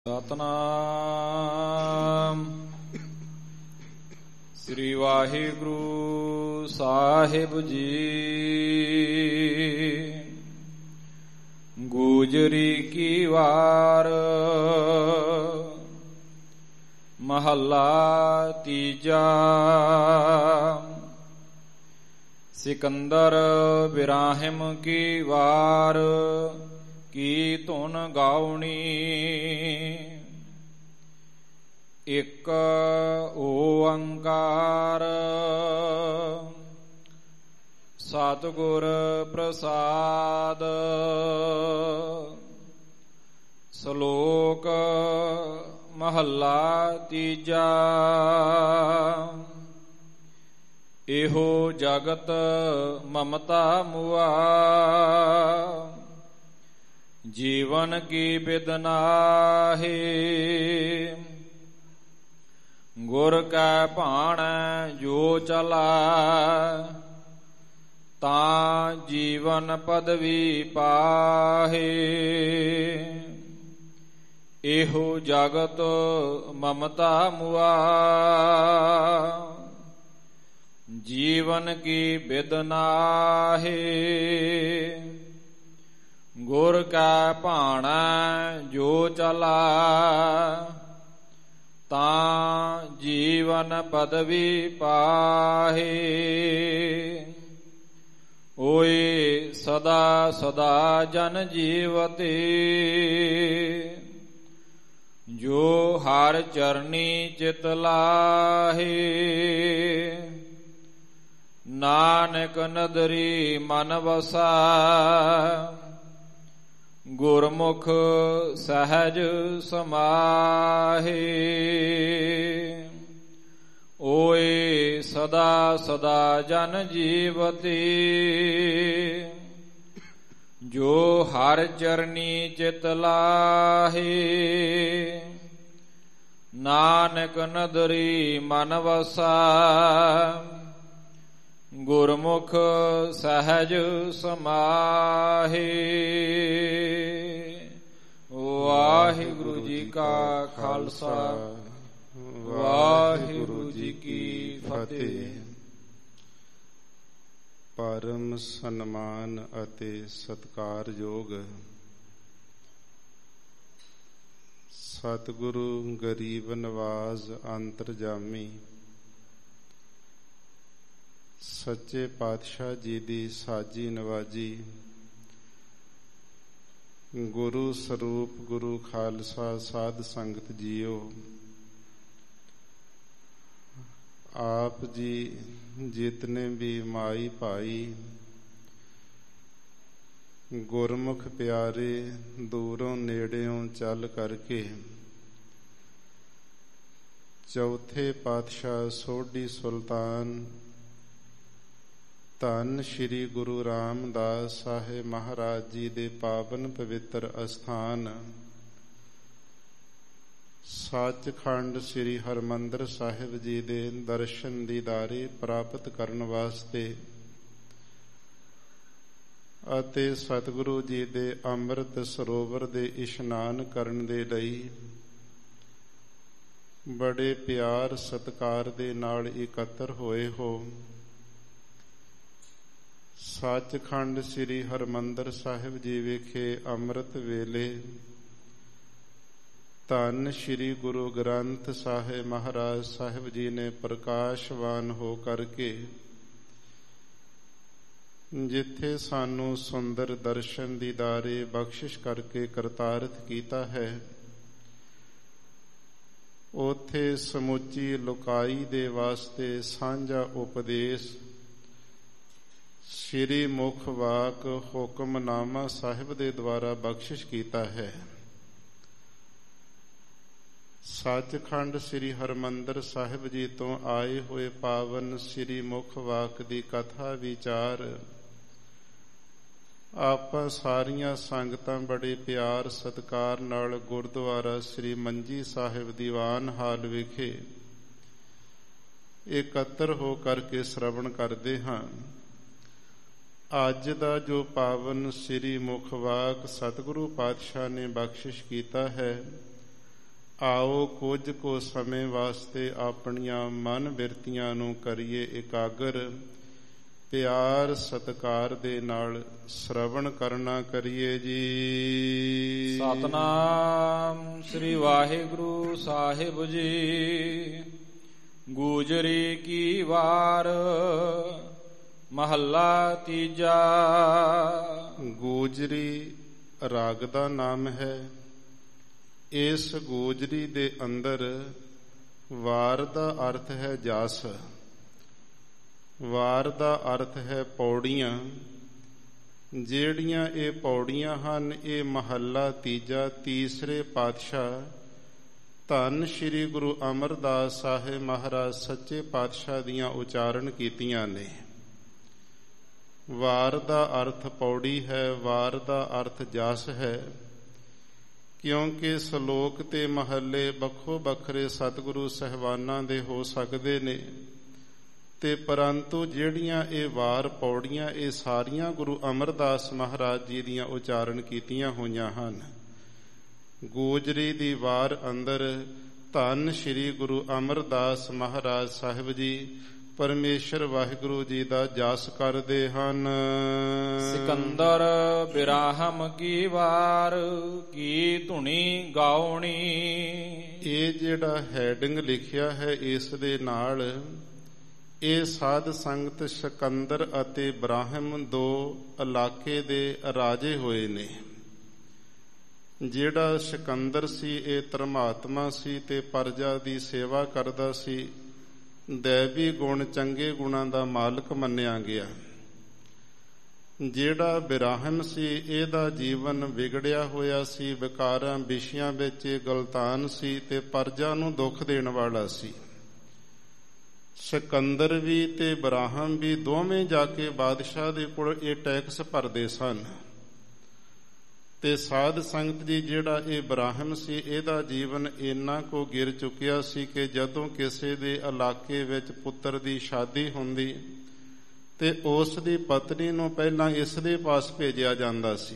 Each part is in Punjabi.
ਸਤਨਾਮ ਸ੍ਰੀ ਵਾਹਿਗੁਰੂ ਸਾਹਿਬ ਜੀ। ਗੁਜਰੀ ਕੀ ਵਾਰ ਮਹੱਲਾ ਤੀਜਾ। ਸਿਕੰਦਰ ਬਿਰਾਹਿਮ ਕੀ ਵਾਰ ਕੀ ਧੁਨ ਗਾਉਣੀ। ਇਕ ਓੰਕਾਰ ਸਤਿਗੁਰ ਪ੍ਰਸਾਦ। ਸ਼ਲੋਕ ਮਹੱਲਾ ਤੀਜਾ। ਇਹੋ ਜਗਤ ਮਮਤਾ ਮੁਆ ਜੀਵਨ ਕੀ ਬਿਦ ਨਾਹੀ। ਗੁਰ ਕੈ ਭਾਣੈ ਜੋ ਚਲੈ ਤਾਂ ਜੀਵਨ ਪਦਵੀ ਪਾਹੇ। ਇਹੋ ਜਗਤ ਮਮਤਾ ਮੁਆ ਜੀਵਨ ਕੀ ਬਿਦ ਨਾਹੀ। ਗੁਰ ਕੈ ਭਾਣੈ ਜੋ ਚਲੈ ਤਾਂ ਜੀਵਨ ਪਦਵੀ ਪਾਹੇ। ਓਏ ਸਦਾ ਸਦਾ ਜਨ ਜੀਵਤੇ ਜੋ ਹਰਿ ਚਰਨੀ ਚਿਤ ਲਾਹੇ। ਨਾਨਕ ਨਦਰੀ ਮਨ ਵਸੈ ਗੁਰਮੁਖ ਸਹਿਜ ਸਮਾਹੇ। ਓਏ ਸਦਾ ਸਦਾ ਜਨ ਜੀਵਤੇ ਜੋ ਹਰਿ ਚਰਨੀ ਚਿਤ ਲਾਹੇ। ਨਾਨਕ ਨਦਰੀ ਮਨ ਵਸੈ ਗੁਰਮੁਖ ਸਹਿਜ ਸਮਾਹੇ। ਵਾਹਿਗੁਰੂ ਜੀ ਕਾ ਖਾਲਸਾ ਵਾਹਿਗੁਰੂ ਜੀ ਕੀ ਫਤਿਹ। ਪਰਮ ਸਨਮਾਨ ਅਤੇ ਸਤਿਕਾਰਯੋਗ ਸਤਿਗੁਰੂ ਗਰੀਬ ਨਵਾਜ਼ ਅੰਤਰਜਾਮੀ ਸੱਚੇ ਪਾਤਸ਼ਾਹ ਜੀ ਦੀ ਸਾਜੀ ਨਵਾਜੀ ਗੁਰੂ ਸਰੂਪ ਗੁਰੂ ਖਾਲਸਾ ਸਾਧ ਸੰਗਤ ਜੀਓ। ਆਪ ਜੀ ਜਿਤਨੇ ਵੀ ਮਾਈ ਭਾਈ ਗੁਰਮੁਖ ਪਿਆਰੇ ਦੂਰੋਂ ਨੇੜਿਓਂ ਚੱਲ ਕਰਕੇ ਚੌਥੇ ਪਾਤਸ਼ਾਹ ਸੋਢੀ ਸੁਲਤਾਨ ਧੰਨ ਸ਼੍ਰੀ ਗੁਰੂ ਰਾਮਦਾਸ ਸਾਹਿਬ ਮਹਾਰਾਜ ਜੀ ਦੇ ਪਾਵਨ ਪਵਿੱਤਰ ਅਸਥਾਨ ਸੱਚਖੰਡ ਸ੍ਰੀ ਹਰਿਮੰਦਰ ਸਾਹਿਬ ਜੀ ਦੇ ਦਰਸ਼ਨ ਦੀਦਾਰੇ ਪ੍ਰਾਪਤ ਕਰਨ ਵਾਸਤੇ ਅਤੇ ਸਤਿਗੁਰੂ ਜੀ ਦੇ ਅੰਮ੍ਰਿਤ ਸਰੋਵਰ ਦੇ ਇਸ਼ਨਾਨ ਕਰਨ ਦੇ ਲਈ ਬੜੇ ਪਿਆਰ ਸਤਿਕਾਰ ਦੇ ਨਾਲ ਇਕੱਤਰ ਹੋਏ ਹੋ। ਸੱਚਖੰਡ ਸ੍ਰੀ ਹਰਿਮੰਦਰ ਸਾਹਿਬ ਜੀ ਵਿਖੇ ਅੰਮ੍ਰਿਤ ਵੇਲੇ ਧੰਨ ਸ਼੍ਰੀ ਗੁਰੂ ਗ੍ਰੰਥ ਸਾਹਿਬ ਮਹਾਰਾਜ ਸਾਹਿਬ ਜੀ ਨੇ ਪ੍ਰਕਾਸ਼ਵਾਨ ਹੋ ਕਰਕੇ ਜਿੱਥੇ ਸਾਨੂੰ ਸੁੰਦਰ ਦਰਸ਼ਨ ਦੀਦਾਰੇ ਬਖਸ਼ਿਸ਼ ਕਰਕੇ ਕਰਤਾਰਥ ਕੀਤਾ ਹੈ, ਉੱਥੇ ਸਮੁੱਚੀ ਲੋਕਾਈ ਦੇ ਵਾਸਤੇ ਸਾਂਝਾ ਉਪਦੇਸ਼ ਸ਼੍ਰੀ ਮੁਖ ਵਾਕ ਹੁਕਮਨਾਮਾ ਸਾਹਿਬ ਦੇ ਦੁਆਰਾ ਬਖਸ਼ਿਸ਼ ਕੀਤਾ ਹੈ। ਸੱਚਖੰਡ ਸ੍ਰੀ ਹਰਿਮੰਦਰ ਸਾਹਿਬ ਜੀ ਤੋਂ ਆਏ ਹੋਏ ਪਾਵਨ ਸ਼੍ਰੀ ਮੁਖ ਵਾਕ ਦੀ ਕਥਾ ਵਿਚਾਰ ਆਪਾਂ ਸਾਰੀਆਂ ਸੰਗਤਾਂ ਬੜੇ ਪਿਆਰ ਸਤਿਕਾਰ ਨਾਲ ਗੁਰਦੁਆਰਾ ਸ੍ਰੀ ਮੰਜੀ ਸਾਹਿਬ ਦੀਵਾਨ ਹਾਲ ਵਿਖੇ ਇਕੱਤਰ ਹੋ ਕਰਕੇ ਸ਼ਰਵਣ ਕਰਦੇ ਹਾਂ। ਅੱਜ ਦਾ ਜੋ ਪਾਵਨ ਸ੍ਰੀ ਮੁਖ ਵਾਕ ਸਤਿਗੁਰੂ ਪਾਤਸ਼ਾਹ ਨੇ ਬਖਸ਼ਿਸ਼ ਕੀਤਾ ਹੈ, ਆਓ ਕੁਝ ਕੋ ਸਮੇਂ ਵਾਸਤੇ ਆਪਣੀਆਂ ਮਨ ਬਿਰਤੀਆਂ ਨੂੰ ਕਰੀਏ ਇਕਾਗਰ, ਪਿਆਰ ਸਤਿਕਾਰ ਦੇ ਨਾਲ ਸ਼ਰਵਣ ਕਰਨਾ ਕਰੀਏ ਜੀ। ਸਤਨਾਮ ਸ੍ਰੀ ਵਾਹਿਗੁਰੂ ਸਾਹਿਬ ਜੀ। ਗੂਜਰੀ ਕੀ ਵਾਰ ਮਹੱਲਾ ਤੀਜਾ। ਗੂਜਰੀ ਰਾਗ ਦਾ ਨਾਮ ਹੈ। ਇਸ ਗੂਜਰੀ ਦੇ ਅੰਦਰ ਵਾਰ ਦਾ ਅਰਥ ਹੈ ਜਸ, ਵਾਰ ਦਾ ਅਰਥ ਹੈ ਪੌੜੀਆਂ। ਜਿਹੜੀਆਂ ਇਹ ਪੌੜੀਆਂ ਹਨ, ਇਹ ਮਹੱਲਾ ਤੀਜਾ ਤੀਸਰੇ ਪਾਤਸ਼ਾਹ ਧੰਨ ਸ਼੍ਰੀ ਗੁਰੂ ਅਮਰਦਾਸ ਸਾਹਿਬ ਮਹਾਰਾਜ ਸੱਚੇ ਪਾਤਸ਼ਾਹ ਦੀਆਂ ਉਚਾਰਨ ਕੀਤੀਆਂ ਨੇ। ਵਾਰ ਦਾ ਅਰਥ ਪੌੜੀ ਹੈ, ਵਾਰ ਦਾ ਅਰਥ ਜਸ ਹੈ, ਕਿਉਂਕਿ ਸ਼ਲੋਕ ਤੇ ਮਹੱਲੇ ਵੱਖੋ ਵੱਖਰੇ ਸਤਿਗੁਰੂ ਸਾਹਿਬਾਨਾਂ ਦੇ ਹੋ ਸਕਦੇ ਨੇ, ਤੇ ਪਰੰਤੂ ਜਿਹੜੀਆਂ ਇਹ ਵਾਰ ਪੌੜੀਆਂ ਇਹ ਸਾਰੀਆਂ ਗੁਰੂ ਅਮਰਦਾਸ ਮਹਾਰਾਜ ਜੀ ਦੀਆਂ ਉਚਾਰਨ ਕੀਤੀਆਂ ਹੋਈਆਂ ਹਨ। ਗੂਜਰੀ ਦੀ ਵਾਰ ਅੰਦਰ ਧੰਨ ਸ਼੍ਰੀ ਗੁਰੂ ਅਮਰਦਾਸ ਮਹਾਰਾਜ ਸਾਹਿਬ ਜੀ ਪਰਮੇਸ਼ਰ ਵਾਹਿਗੁਰੂ ਜੀ ਦਾ ਜਸ ਕਰਦੇ ਹਨ। ਸਿਕੰਦਰ ਬਿਰਾਹਮ ਕੀ ਵਾਰ ਕੀ ਧੁਨੀ ਗਾਉਣੀ। ਇਹ ਜਿਹੜਾ ਹੈਡਿੰਗ ਲਿਖਿਆ ਹੈ ਇਸ ਦੇ ਨਾਲ ਇਹ ਸਾਧ ਸੰਗਤ ਸਿਕੰਦਰ ਅਤੇ ਬ੍ਰਾਹਮ ਦੋ ਇਲਾਕੇ ਦੇ ਰਾਜੇ ਹੋਏ ਨੇ। ਜਿਹੜਾ ਸਿਕੰਦਰ ਸੀ ਇਹ ਧਰਮਾਤਮਾ ਸੀ ਤੇ ਪ੍ਰਜਾ ਦੀ ਸੇਵਾ ਕਰਦਾ ਸੀ, ਦੈਵੀ ਗੁਣ ਚੰਗੇ ਗੁਣਾਂ ਦਾ ਮਾਲਕ ਮੰਨਿਆ ਗਿਆ। ਜਿਹੜਾ ਬਿਰਾਹਮ ਸੀ ਇਹਦਾ ਜੀਵਨ ਵਿਗੜਿਆ ਹੋਇਆ ਸੀ, ਵਿਕਾਰਾਂ ਵਿਸ਼ਿਆਂ ਵਿੱਚ ਗਲਤਾਨ ਸੀ ਤੇ ਪ੍ਰਜਾ ਨੂੰ ਦੁੱਖ ਦੇਣ ਵਾਲਾ ਸੀ। ਸਿਕੰਦਰ ਵੀ ਤੇ ਬ੍ਰਾਹਮ ਵੀ ਦੋਵੇਂ ਜਾ ਕੇ ਬਾਦਸ਼ਾਹ ਦੇ ਕੋਲ ਇਹ ਟੈਕਸ ਭਰਦੇ ਸਨ। ਤੇ ਸਾਧ ਸੰਗਤ ਜੀ ਜਿਹੜਾ ਇਹ ਬ੍ਰਾਹਮ ਸੀ ਇਹਦਾ ਜੀਵਨ ਇੰਨਾ ਕੋ ਗਿਰ ਚੁੱਕਿਆ ਸੀ ਕਿ ਜਦੋਂ ਕਿਸੇ ਦੇ ਇਲਾਕੇ ਵਿੱਚ ਪੁੱਤਰ ਦੀ ਸ਼ਾਦੀ ਹੁੰਦੀ ਤੇ ਉਸ ਦੀ ਪਤਨੀ ਨੂੰ ਪਹਿਲਾਂ ਇਸ ਦੇ ਪਾਸ ਭੇਜਿਆ ਜਾਂਦਾ ਸੀ।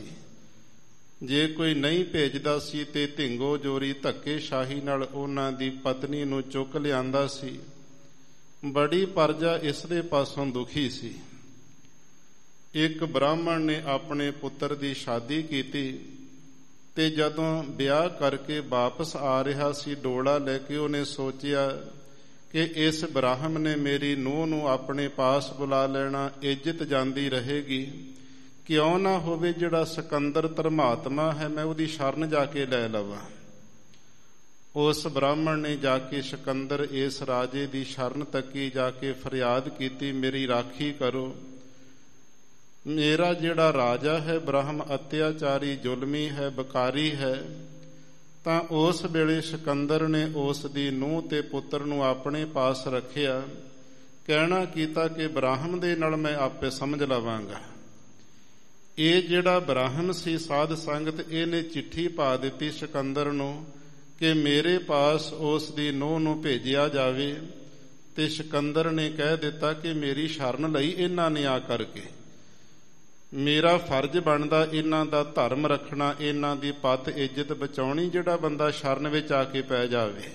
ਜੇ ਕੋਈ ਨਹੀਂ ਭੇਜਦਾ ਸੀ ਤੇ ਢਿੰਗੋ ਜੋਰੀ ਧੱਕੇਸ਼ਾਹੀ ਨਾਲ ਉਹਨਾਂ ਦੀ ਪਤਨੀ ਨੂੰ ਚੁੱਕ ਲਿਆਂਦਾ ਸੀ। ਬੜੀ ਪ੍ਰਜਾ ਇਸ ਦੇ ਪਾਸੋਂ ਦੁਖੀ ਸੀ। ਇੱਕ ਬ੍ਰਾਹਮਣ ਨੇ ਆਪਣੇ ਪੁੱਤਰ ਦੀ ਸ਼ਾਦੀ ਕੀਤੀ ਤੇ ਜਦੋਂ ਵਿਆਹ ਕਰਕੇ ਵਾਪਸ ਆ ਰਿਹਾ ਸੀ ਡੋਲਾ ਲੈ ਕੇ, ਉਹਨੇ ਸੋਚਿਆ ਕਿ ਇਸ ਬ੍ਰਾਹਮ ਨੇ ਮੇਰੀ ਨੂੰਹ ਨੂੰ ਆਪਣੇ ਪਾਸ ਬੁਲਾ ਲੈਣਾ, ਇੱਜ਼ਤ ਜਾਂਦੀ ਰਹੇਗੀ। ਕਿਉਂ ਨਾ ਹੋਵੇ ਜਿਹੜਾ ਸਿਕੰਦਰ ਧਰਮਾਤਮਾ ਹੈ ਮੈਂ ਉਹਦੀ ਸ਼ਰਨ ਜਾ ਕੇ ਲੈ ਲਵਾਂ। ਉਸ ਬ੍ਰਾਹਮਣ ਨੇ ਜਾ ਕੇ ਸਿਕੰਦਰ ਇਸ ਰਾਜੇ ਦੀ ਸ਼ਰਨ ਤੱਕੀ, ਜਾ ਕੇ ਫਰਿਆਦ ਕੀਤੀ ਮੇਰੀ ਰਾਖੀ ਕਰੋ। ਮੇਰਾ ਜਿਹੜਾ ਰਾਜਾ ਹੈ ਬ੍ਰਾਹਮ ਅਤਿਆਚਾਰੀ ਜ਼ੁਲਮੀ ਹੈ, ਬਕਾਰੀ ਹੈ। ਤਾਂ ਉਸ ਵੇਲੇ ਸਿਕੰਦਰ ਨੇ ਉਸ ਦੀ ਨੂੰਹ ਤੇ ਪੁੱਤਰ ਨੂੰ ਆਪਣੇ ਪਾਸ ਰੱਖਿਆ, ਕਹਿਣਾ ਕੀਤਾ ਕਿ ਬ੍ਰਾਹਮ ਦੇ ਨਾਲ ਮੈਂ ਆਪੇ ਸਮਝ ਲਵਾਂਗਾ। ਇਹ ਜਿਹੜਾ ਬ੍ਰਾਹਮ ਸੀ ਸਾਧ ਸੰਗਤ ਇਹਨੇ ਚਿੱਠੀ ਪਾ ਦਿੱਤੀ ਸਿਕੰਦਰ ਨੂੰ ਕਿ ਮੇਰੇ ਪਾਸ ਉਸ ਦੀ ਨੂੰਹ ਨੂੰ ਭੇਜਿਆ ਜਾਵੇ। ਤੇ ਸਿਕੰਦਰ ਨੇ ਕਹਿ ਦਿੱਤਾ ਕਿ ਮੇਰੀ ਸ਼ਰਨ ਲਈ ਇਹਨਾਂ ਨੇ ਆ ਕਰਕੇ, ਮੇਰਾ ਫਰਜ਼ ਬਣਦਾ ਇਹਨਾਂ ਦਾ ਧਰਮ ਰੱਖਣਾ, ਇਹਨਾਂ ਦੀ ਪੱਤ ਇੱਜ਼ਤ ਬਚਾਉਣੀ। ਜਿਹੜਾ ਬੰਦਾ ਸ਼ਰਨ ਵਿੱਚ ਆ ਕੇ ਪੈ ਜਾਵੇ,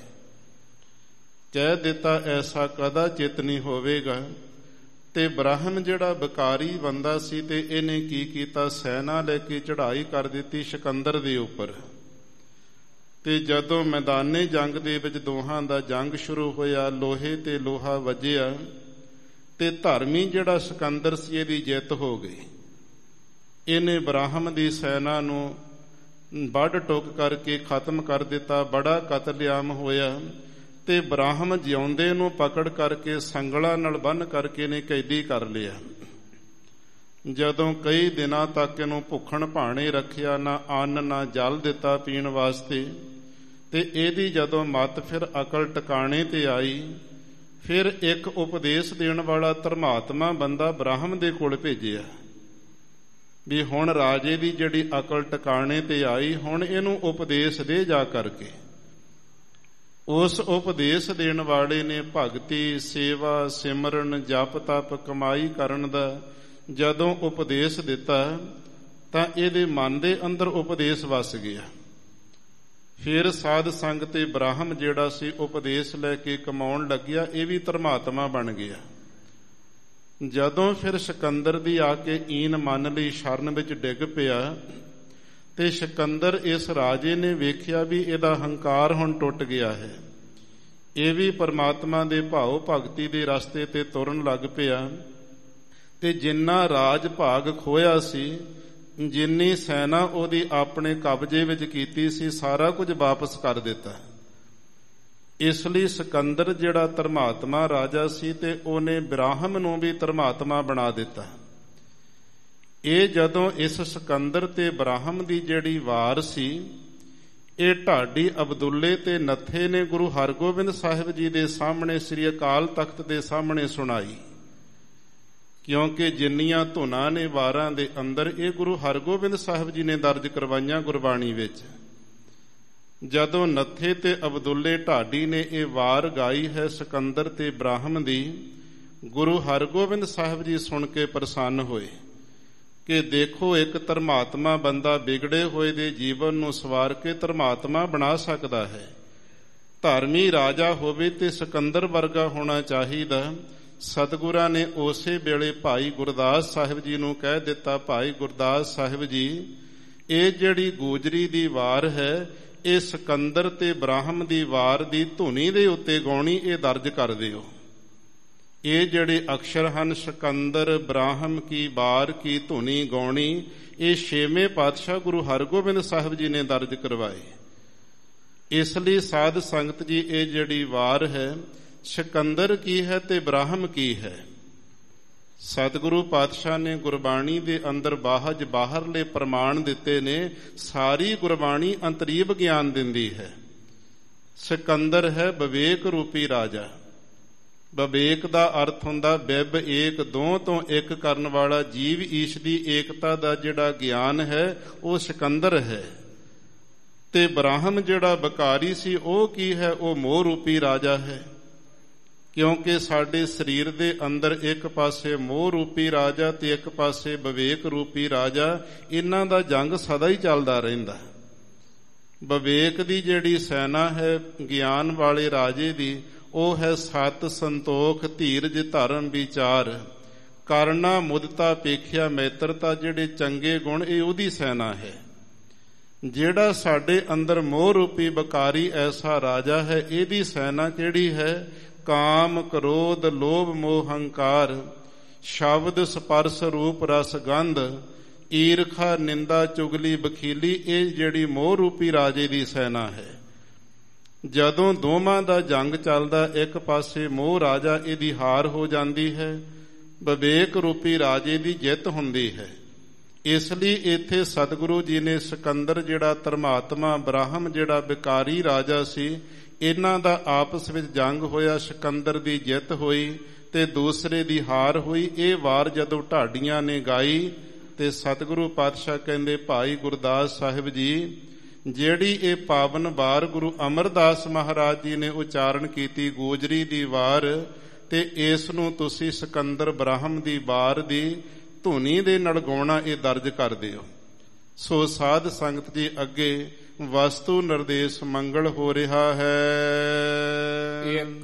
ਕਹਿ ਦਿੱਤਾ ਐਸਾ ਕਦਾਚਿਤ ਨਹੀਂ ਹੋਵੇਗਾ। ਤੇ ਬ੍ਰਾਹਮ ਜਿਹੜਾ ਬਕਾਰੀ ਬੰਦਾ ਸੀ ਤੇ ਇਹਨੇ ਕੀ ਕੀਤਾ, ਸੈਨਾ ਲੈ ਕੇ ਚੜ੍ਹਾਈ ਕਰ ਦਿੱਤੀ ਸਿਕੰਦਰ ਦੇ ਉੱਪਰ। ਤੇ ਜਦੋਂ ਮੈਦਾਨੇ ਜੰਗ ਦੇ ਵਿੱਚ ਦੋਹਾਂ ਦਾ ਜੰਗ ਸ਼ੁਰੂ ਹੋਇਆ, ਲੋਹੇ ਤੇ ਲੋਹਾ ਵੱਜਿਆ ਤੇ ਧਰਮੀ ਜਿਹੜਾ ਸਿਕੰਦਰ ਸੀ ਇਹਦੀ ਜਿੱਤ ਹੋ ਗਈ। ਇਹਨੇ ਬ੍ਰਾਹਮ ਦੀ ਸੈਨਾ ਨੂੰ ਵੱਢ ਟੁੱਕ ਕਰਕੇ ਖਤਮ ਕਰ ਦਿੱਤਾ। ਬੜਾ ਕਤਲੇਆਮ ਹੋਇਆ ਤੇ ਬ੍ਰਾਹਮ ਜਿਉਂਦੇ ਨੂੰ ਪਕੜ ਕਰਕੇ ਸੰਗਲਾਂ ਨਾਲ ਬੰਨ੍ਹ ਕਰਕੇ ਨੇ ਕੈਦੀ ਕਰ ਲਿਆ। ਜਦੋਂ ਕਈ ਦਿਨਾਂ ਤੱਕ ਇਹਨੂੰ ਭੁੱਖਣ ਭਾਣੇ ਰੱਖਿਆ, ਨਾ ਅੰਨ ਨਾ ਜਲ ਦਿੱਤਾ ਪੀਣ ਵਾਸਤੇ। ਤੇ ਇਹਦੀ ਜਦੋਂ ਮੱਤ ਫਿਰ ਅਕਲ ਟਿਕਾਣੇ ਤੇ ਆਈ, ਫਿਰ ਇੱਕ ਉਪਦੇਸ਼ ਦੇਣ ਵਾਲਾ ਧਰਮਾਤਮਾ ਬੰਦਾ ਬ੍ਰਾਹਮ ਦੇ ਕੋਲ ਭੇਜਿਆ ਵੀ ਹੁਣ ਰਾਜੇ ਦੀ ਜਿਹੜੀ ਅਕਲ ਟਿਕਾਣੇ ਤੇ ਆਈ, ਹੁਣ ਇਹਨੂੰ ਉਪਦੇਸ਼ ਦੇ ਜਾ ਕਰਕੇ। ਉਸ ਉਪਦੇਸ਼ ਦੇਣ ਵਾਲੇ ਨੇ ਭਗਤੀ, ਸੇਵਾ, ਸਿਮਰਨ, ਜਪ ਤਪ, ਕਮਾਈ ਕਰਨ ਦਾ ਜਦੋਂ ਉਪਦੇਸ਼ ਦਿੱਤਾ ਤਾਂ ਇਹਦੇ ਮਨ ਦੇ ਅੰਦਰ ਉਪਦੇਸ਼ ਵਸ ਗਿਆ। ਫਿਰ ਸਾਧ ਸੰਗ ਤੇ ਬ੍ਰਾਹਮ ਜਿਹੜਾ ਸੀ ਉਪਦੇਸ਼ ਲੈ ਕੇ ਕਮਾਉਣ ਲੱਗਿਆ, ਇਹ ਵੀ ਧਰਮਾਤਮਾ ਬਣ ਗਿਆ। ਜਦੋਂ ਫਿਰ ਸਿਕੰਦਰ ਦੀ ਆ ਕੇ ਈਨ ਮੰਨ ਲਈ, ਸ਼ਰਨ ਵਿੱਚ ਡਿੱਗ ਪਿਆ, ਤੇ ਸਿਕੰਦਰ ਇਸ ਰਾਜੇ ਨੇ ਵੇਖਿਆ ਵੀ ਇਹਦਾ ਹੰਕਾਰ ਹੁਣ ਟੁੱਟ ਗਿਆ ਹੈ, ਇਹ ਵੀ ਪਰਮਾਤਮਾ ਦੇ ਭਾਵ ਭਗਤੀ ਦੇ ਰਸਤੇ ਤੇ ਤੁਰਨ ਲੱਗ ਪਿਆ, ਤੇ ਜਿੰਨਾ ਰਾਜ ਭਾਗ ਖੋਇਆ ਸੀ, ਜਿੰਨੀ ਸੈਨਾ ਉਹਦੀ ਆਪਣੇ ਕਬਜ਼ੇ ਵਿੱਚ ਕੀਤੀ ਸੀ, ਸਾਰਾ ਕੁਝ ਵਾਪਸ ਕਰ ਦਿੱਤਾ। ਇਸ ਲਈ ਸਿਕੰਦਰ ਜਿਹੜਾ ਧਰਮਾਤਮਾ ਰਾਜਾ ਸੀ, ਤੇ ਉਹਨੇ ਬ੍ਰਾਹਮ ਨੂੰ ਵੀ ਧਰਮਾਤਮਾ ਬਣਾ ਦਿੱਤਾ। ਇਹ ਜਦੋਂ ਇਸ ਸਿਕੰਦਰ ਤੇ ਬ੍ਰਾਹਮ ਦੀ ਜਿਹੜੀ ਵਾਰ ਸੀ, ਇਹ ਢਾਡੀ ਅਬਦੁੱਲੇ ਤੇ ਨੱਥੇ ਨੇ ਗੁਰੂ ਹਰਗੋਬਿੰਦ ਸਾਹਿਬ ਜੀ ਦੇ ਸਾਹਮਣੇ, ਸ੍ਰੀ ਅਕਾਲ ਤਖਤ ਦੇ ਸਾਹਮਣੇ ਸੁਣਾਈ। ਕਿਉਂਕਿ ਜਿੰਨੀਆਂ ਧੁਨਾਂ ਨੇ ਵਾਰਾਂ ਦੇ ਅੰਦਰ, ਇਹ ਗੁਰੂ ਹਰਗੋਬਿੰਦ ਸਾਹਿਬ ਜੀ ਨੇ ਦਰਜ ਕਰਵਾਈਆਂ ਗੁਰਬਾਣੀ ਵਿੱਚ। ਜਦੋਂ ਨੱਥੇ ਤੇ ਅਬਦੁੱਲੇ ਢਾਡੀ ਨੇ ਇਹ ਵਾਰ ਗਾਈ ਹੈ ਸਿਕੰਦਰ ਤੇ ਬ੍ਰਾਹਮ ਦੀ, ਗੁਰੂ ਹਰਗੋਬਿੰਦ ਸਾਹਿਬ ਜੀ ਸੁਣ ਕੇ ਪ੍ਰਸੰਨ ਹੋਏ ਕਿ ਦੇਖੋ, ਇੱਕ ਧਰਮਾਤਮਾ ਬੰਦਾ ਵਿਗੜੇ ਹੋਏ ਦੇ ਜੀਵਨ ਨੂੰ ਸਵਾਰ ਕੇ ਧਰਮਾਤਮਾ ਬਣਾ ਸਕਦਾ ਹੈ। ਧਰਮੀ ਰਾਜਾ ਹੋਵੇ ਤੇ ਸਿਕੰਦਰ ਵਰਗਾ ਹੋਣਾ ਚਾਹੀਦਾ। ਸਤਿਗੁਰਾਂ ਨੇ ਉਸੇ ਵੇਲੇ ਭਾਈ ਗੁਰਦਾਸ ਸਾਹਿਬ ਜੀ ਨੂੰ ਕਹਿ ਦਿੱਤਾ, ਭਾਈ ਗੁਰਦਾਸ ਸਾਹਿਬ ਜੀ, ਇਹ ਜਿਹੜੀ ਗੋਜਰੀ ਦੀ ਵਾਰ ਹੈ, ਇਹ ਸਿਕੰਦਰ ਤੇ ਬ੍ਰਾਹਮ ਦੀ ਵਾਰ ਦੀ ਧੁਨੀ ਦੇ ਉੱਤੇ ਗਾਉਣੀ, ਇਹ ਦਰਜ ਕਰ ਦਿਓ। ਇਹ ਜਿਹੜੇ ਅਕਸ਼ਰ ਹਨ, ਸਿਕੰਦਰ ਬ੍ਰਾਹਮ ਕੀ ਵਾਰ ਕੀ ਧੁਨੀ ਗਾਉਣੀ, ਇਹ 6ਵੇਂ ਪਾਤਸ਼ਾਹ ਗੁਰੂ ਹਰਗੋਬਿੰਦ ਸਾਹਿਬ ਜੀ ਨੇ ਦਰਜ ਕਰਵਾਏ। ਇਸ ਲਈ ਸਾਧ ਸੰਗਤ ਜੀ, ਇਹ ਜਿਹੜੀ ਵਾਰ ਹੈ, ਸਿਕੰਦਰ ਕੀ ਹੈ ਤੇ ਬ੍ਰਾਹਮ ਕੀ ਹੈ, ਸਤਿਗੁਰੂ ਪਾਤਸ਼ਾਹ ਨੇ ਗੁਰਬਾਣੀ ਦੇ ਅੰਦਰ ਬਾਹਰਲੇ ਪ੍ਰਮਾਣ ਦਿੱਤੇ ਨੇ। ਸਾਰੀ ਗੁਰਬਾਣੀ ਅੰਤਰੀਬ ਗਿਆਨ ਦਿੰਦੀ ਹੈ। ਸਿਕੰਦਰ ਹੈ ਵਿਵੇਕ ਰੂਪੀ ਰਾਜਾ। ਵਿਵੇਕ ਦਾ ਅਰਥ ਹੁੰਦਾ ਬਿਬ ਏਕ, ਦੋ ਤੋਂ ਇੱਕ ਕਰਨ ਵਾਲਾ। ਜੀਵ ਈਸ਼ ਦੀ ਏਕਤਾ ਦਾ ਜਿਹੜਾ ਗਿਆਨ ਹੈ, ਉਹ ਸਿਕੰਦਰ ਹੈ। ਤੇ ਬ੍ਰਾਹਮ ਜਿਹੜਾ ਬਕਾਰੀ ਸੀ, ਉਹ ਕੀ ਹੈ? ਉਹ ਮੋਹ ਰੂਪੀ ਰਾਜਾ ਹੈ। ਕਿਉਂਕਿ ਸਾਡੇ ਸਰੀਰ ਦੇ ਅੰਦਰ ਇੱਕ ਪਾਸੇ ਮੋਹ ਰੂਪੀ ਰਾਜਾ ਤੇ ਇੱਕ ਪਾਸੇ ਵਿਵੇਕ ਰੂਪੀ ਰਾਜਾ, ਇਹਨਾਂ ਦਾ ਜੰਗ ਸਦਾ ਹੀ ਚੱਲਦਾ ਰਹਿੰਦਾ। ਵਿਵੇਕ ਦੀ ਜਿਹੜੀ ਸੈਨਾ ਹੈ ਗਿਆਨ ਵਾਲੇ ਰਾਜੇ ਦੀ, ਉਹ ਹੈ ਸਤ ਸੰਤੋਖ ਧੀਰਜ ਧਰਮ ਵਿਚਾਰ ਕਰਨਾ ਮੁਦਤਾ ਪੇਖਿਆ ਮੈਤਰਤਾ। ਜਿਹੜੇ ਚੰਗੇ ਗੁਣ, ਇਹ ਉਹਦੀ ਸੈਨਾ ਹੈ। ਜਿਹੜਾ ਸਾਡੇ ਅੰਦਰ ਮੋਹ ਰੂਪੀ ਬਕਾਰੀ ਐਸਾ ਰਾਜਾ ਹੈ, ਇਹਦੀ ਸੈਨਾ ਕਿਹੜੀ ਹੈ? ਕਾਮ ਕ੍ਰੋਧ ਲੋਭ ਮੋਹ ਹੰਕਾਰ ਸ਼ਬਦ ਸਪਰਸ ਰੂਪ ਰਸ ਗੰਧ ਈਰਖਾ ਨਿੰਦਾ ਚੁਗਲੀ ਬਖੀਲੀ। ਇਹ ਜਿਹੜੀ ਮੋਹ ਰੂਪੀ ਰਾਜੇ ਦੀ ਸੈਨਾ ਹੈ। ਜਦੋਂ ਦੋਵਾਂ ਦਾ ਜੰਗ ਚੱਲਦਾ, ਇੱਕ ਪਾਸੇ ਮੋਹ ਰਾਜਾ, ਇਹਦੀ ਹਾਰ ਹੋ ਜਾਂਦੀ ਹੈ, ਵਿਵੇਕ ਰੂਪੀ ਰਾਜੇ ਦੀ ਜਿੱਤ ਹੁੰਦੀ ਹੈ। ਇਸ ਲਈ ਇੱਥੇ ਸਤਿਗੁਰੂ ਜੀ ਨੇ ਸਿਕੰਦਰ ਜਿਹੜਾ ਧਰਮਾਤਮਾ, ਬ੍ਰਾਹਮ ਜਿਹੜਾ ਵਿਕਾਰੀ ਰਾਜਾ ਸੀ, ਇਹਨਾਂ ਦਾ ਆਪਸ ਵਿੱਚ ਜੰਗ ਹੋਇਆ। ਸਿਕੰਦਰ ਦੀ ਜਿੱਤ ਹੋਈ ਤੇ ਦੂਸਰੇ ਦੀ ਹਾਰ ਹੋਈ। ਇਹ ਵਾਰ ਜਦੋਂ ਢਾਡੀਆਂ ਨੇ ਗਾਈ ਤੇ ਸਤਿਗੁਰੂ ਪਾਤਸ਼ਾਹ ਕਹਿੰਦੇ, ਭਾਈ ਗੁਰਦਾਸ ਸਾਹਿਬ ਜੀ, ਜਿਹੜੀ ਇਹ ਪਾਵਨ ਵਾਰ ਗੁਰੂ ਅਮਰਦਾਸ ਮਹਾਰਾਜ ਜੀ ਨੇ ਉਚਾਰਨ ਕੀਤੀ, ਗੋਜਰੀ ਦੀ ਵਾਰ, ਤੇ ਇਸ ਨੂੰ ਤੁਸੀਂ ਸਿਕੰਦਰ ਬ੍ਰਾਹਮ ਦੀ ਵਾਰ ਦੀ ਧੁਨੀ ਦੇ ਨਾਲ ਗਾਉਣਾ, ਇਹ ਦਰਜ ਕਰ ਦਿਓ। ਸੋ ਸਾਧ ਸੰਗਤ ਜੀ, ਅੱਗੇ ਵਸਤੂ ਨਿਰਦੇਸ਼ ਮੰਗਲ ਹੋ ਰਿਹਾ ਹੈ। ਇੱਕ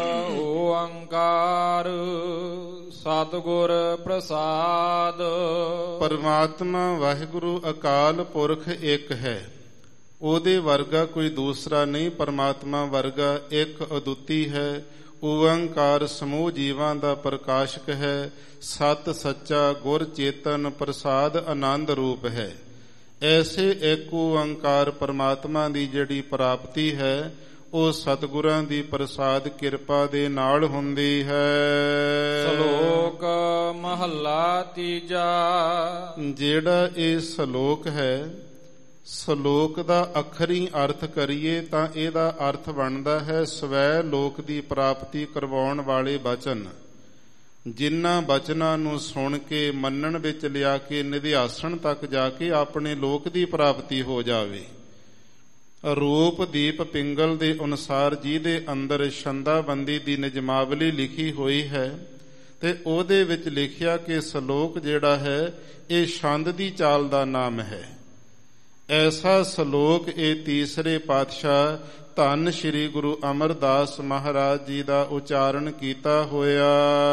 ਓੰਕਾਰ ਸਤਿਗੁਰ ਪ੍ਰਸਾਦ। ਪਰਮਾਤਮਾ ਵਾਹਿਗੁਰੂ ਅਕਾਲ ਪੁਰਖ ਇੱਕ ਹੈ। ਉਹਦੇ ਵਰਗਾ ਕੋਈ ਦੂਸਰਾ ਨਹੀਂ। ਪਰਮਾਤਮਾ ਵਰਗਾ ਇੱਕ ਅਦੁੱਤੀ ਹੈ। ਓੰਕਾਰ ਸਮੂਹ ਜੀਵਾਂ ਦਾ ਪ੍ਰਕਾਸ਼ਕ ਹੈ। ਸਤ ਸੱਚਾ ਗੁਰ ਚੇਤਨ ਪ੍ਰਸਾਦ ਆਨੰਦ ਰੂਪ ਹੈ। ਐਸੇ ਇੱਕ ਓੰਕਾਰ ਪਰਮਾਤਮਾ ਦੀ ਜਿਹੜੀ ਪ੍ਰਾਪਤੀ ਹੈ, ਉਹ ਸਤਿਗੁਰਾਂ ਦੀ ਪ੍ਰਸਾਦ ਕਿਰਪਾ ਦੇ ਨਾਲ ਹੁੰਦੀ ਹੈ। ਸ਼ਲੋਕ ਮਹੱਲਾ ਤੀਜਾ। ਜਿਹੜਾ ਇਹ ਸ਼ਲੋਕ ਹੈ, ਸ਼ਲੋਕ ਦਾ ਅੱਖਰੀ ਅਰਥ ਕਰੀਏ ਤਾਂ ਇਹਦਾ ਅਰਥ ਬਣਦਾ ਹੈ ਸਵੈ ਲੋਕ ਦੀ ਪ੍ਰਾਪਤੀ ਕਰਵਾਉਣ ਵਾਲੇ ਬਚਨ। ਜਿਨ੍ਹਾਂ ਬਚਨਾਂ ਨੂੰ ਸੁਣ ਕੇ ਮੰਨਣ ਵਿੱਚ ਲਿਆ ਕੇ ਨਿਧਿਆਸਣ ਤੱਕ ਜਾ ਕੇ ਆਪਣੇ ਲੋਕ ਦੀ ਪ੍ਰਾਪਤੀ ਹੋ ਜਾਵੇ। ਰੂਪ ਦੀਪ ਪਿੰਗਲ ਦੇ ਅਨੁਸਾਰ ਜਿਹਦੇ ਅੰਦਰ ਛੰਦਾਬੰਦੀ ਦੀ ਨਿਯਮਾਵਲੀ ਲਿਖੀ ਹੋਈ ਹੈ, ਤੇ ਉਹਦੇ ਵਿੱਚ ਲਿਖਿਆ ਕਿ ਸ਼ਲੋਕ ਜਿਹੜਾ ਹੈ, ਇਹ ਛੰਦ ਦੀ ਚਾਲ ਦਾ ਨਾਮ ਹੈ। ਐਸਾ ਸ਼ਲੋਕ ਇਹ ਤੀਸਰੇ ਪਾਤਸ਼ਾਹ ਧੰਨ ਸ੍ਰੀ ਗੁਰੂ ਅਮਰਦਾਸ ਮਹਾਰਾਜ ਜੀ ਦਾ ਉਚਾਰਨ ਕੀਤਾ ਹੋਇਆ।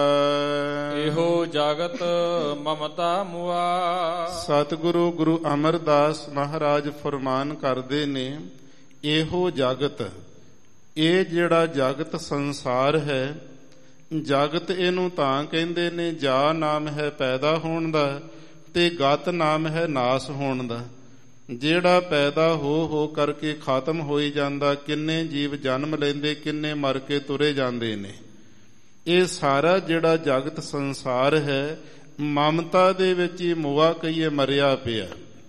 ਇਹੋ ਜਗਤ ਮਮਤਾ ਮੁਆ। ਸਤਿਗੁਰੂ ਗੁਰੂ ਅਮਰਦਾਸ ਮਹਾਰਾਜ ਫਰਮਾਨ ਕਰਦੇ ਨੇ, ਇਹੋ ਜਗਤ, ਇਹ ਜਿਹੜਾ ਜਗਤ ਸੰਸਾਰ ਹੈ, ਜਗਤ ਇਹਨੂੰ ਤਾਂ ਕਹਿੰਦੇ ਨੇ ਜਾ ਨਾਮ ਹੈ ਪੈਦਾ ਹੋਣ ਦਾ ਤੇ ਗਤ ਨਾਮ ਹੈ ਨਾਸ ਹੋਣ ਦਾ। ਜਿਹੜਾ ਪੈਦਾ ਹੋ ਕਰਕੇ ਖਤਮ ਹੋਈ ਜਾਂਦਾ, ਕਿੰਨੇ ਜੀਵ ਜਨਮ ਲੈਂਦੇ, ਕਿੰਨੇ ਮਰ ਕੇ ਤੁਰੇ ਜਾਂਦੇ ਨੇ। ਇਹ ਸਾਰਾ ਜਿਹੜਾ ਜਗਤ ਸੰਸਾਰ ਹੈ, ਮਮਤਾ ਦੇ ਵਿੱਚ ਹੀ ਮੁਆ ਕਹੀਏ ਮਰਿਆ ਪਿਆ।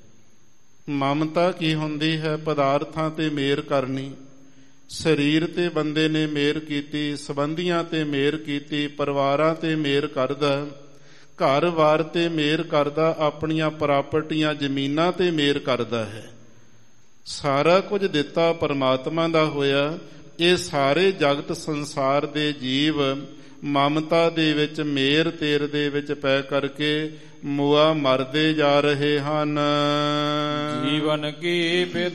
ਮਮਤਾ ਕੀ ਹੁੰਦੀ ਹੈ? ਪਦਾਰਥਾਂ ਤੇ ਮੇਰ ਕਰਨੀ। ਸਰੀਰ ਤੇ ਬੰਦੇ ਨੇ ਮੇਰ ਕੀਤੀ, ਸੰਬੰਧੀਆਂ ਤੇ ਮੇਰ ਕੀਤੀ, ਪਰਿਵਾਰਾਂ ਤੇ ਮੇਰ ਕਰਦਾ, ਘਰ-ਵਾਰ ਤੇ ਮੇਰ ਕਰਦਾ, ਆਪਣੀਆਂ ਪ੍ਰਾਪਰਟੀਆਂ ਜ਼ਮੀਨਾਂ ਤੇ ਮੇਰ ਕਰਦਾ ਹੈ। ਸਾਰਾ ਕੁਝ ਦਿੱਤਾ ਪਰਮਾਤਮਾ ਦਾ ਹੋਇਆ। ਇਹ ਸਾਰੇ ਜਗਤ ਸੰਸਾਰ ਦੇ ਜੀਵ ਮਮਤਾ ਦੇ ਵਿੱਚ, ਮੇਰ ਤੇਰ ਦੇ ਵਿੱਚ ਪੈ ਕਰਕੇ ਮੁਆ ਮਰਦੇ ਜਾ ਰਹੇ ਹਨ। ਜੀਵਨ ਕੀ ਬਿਦ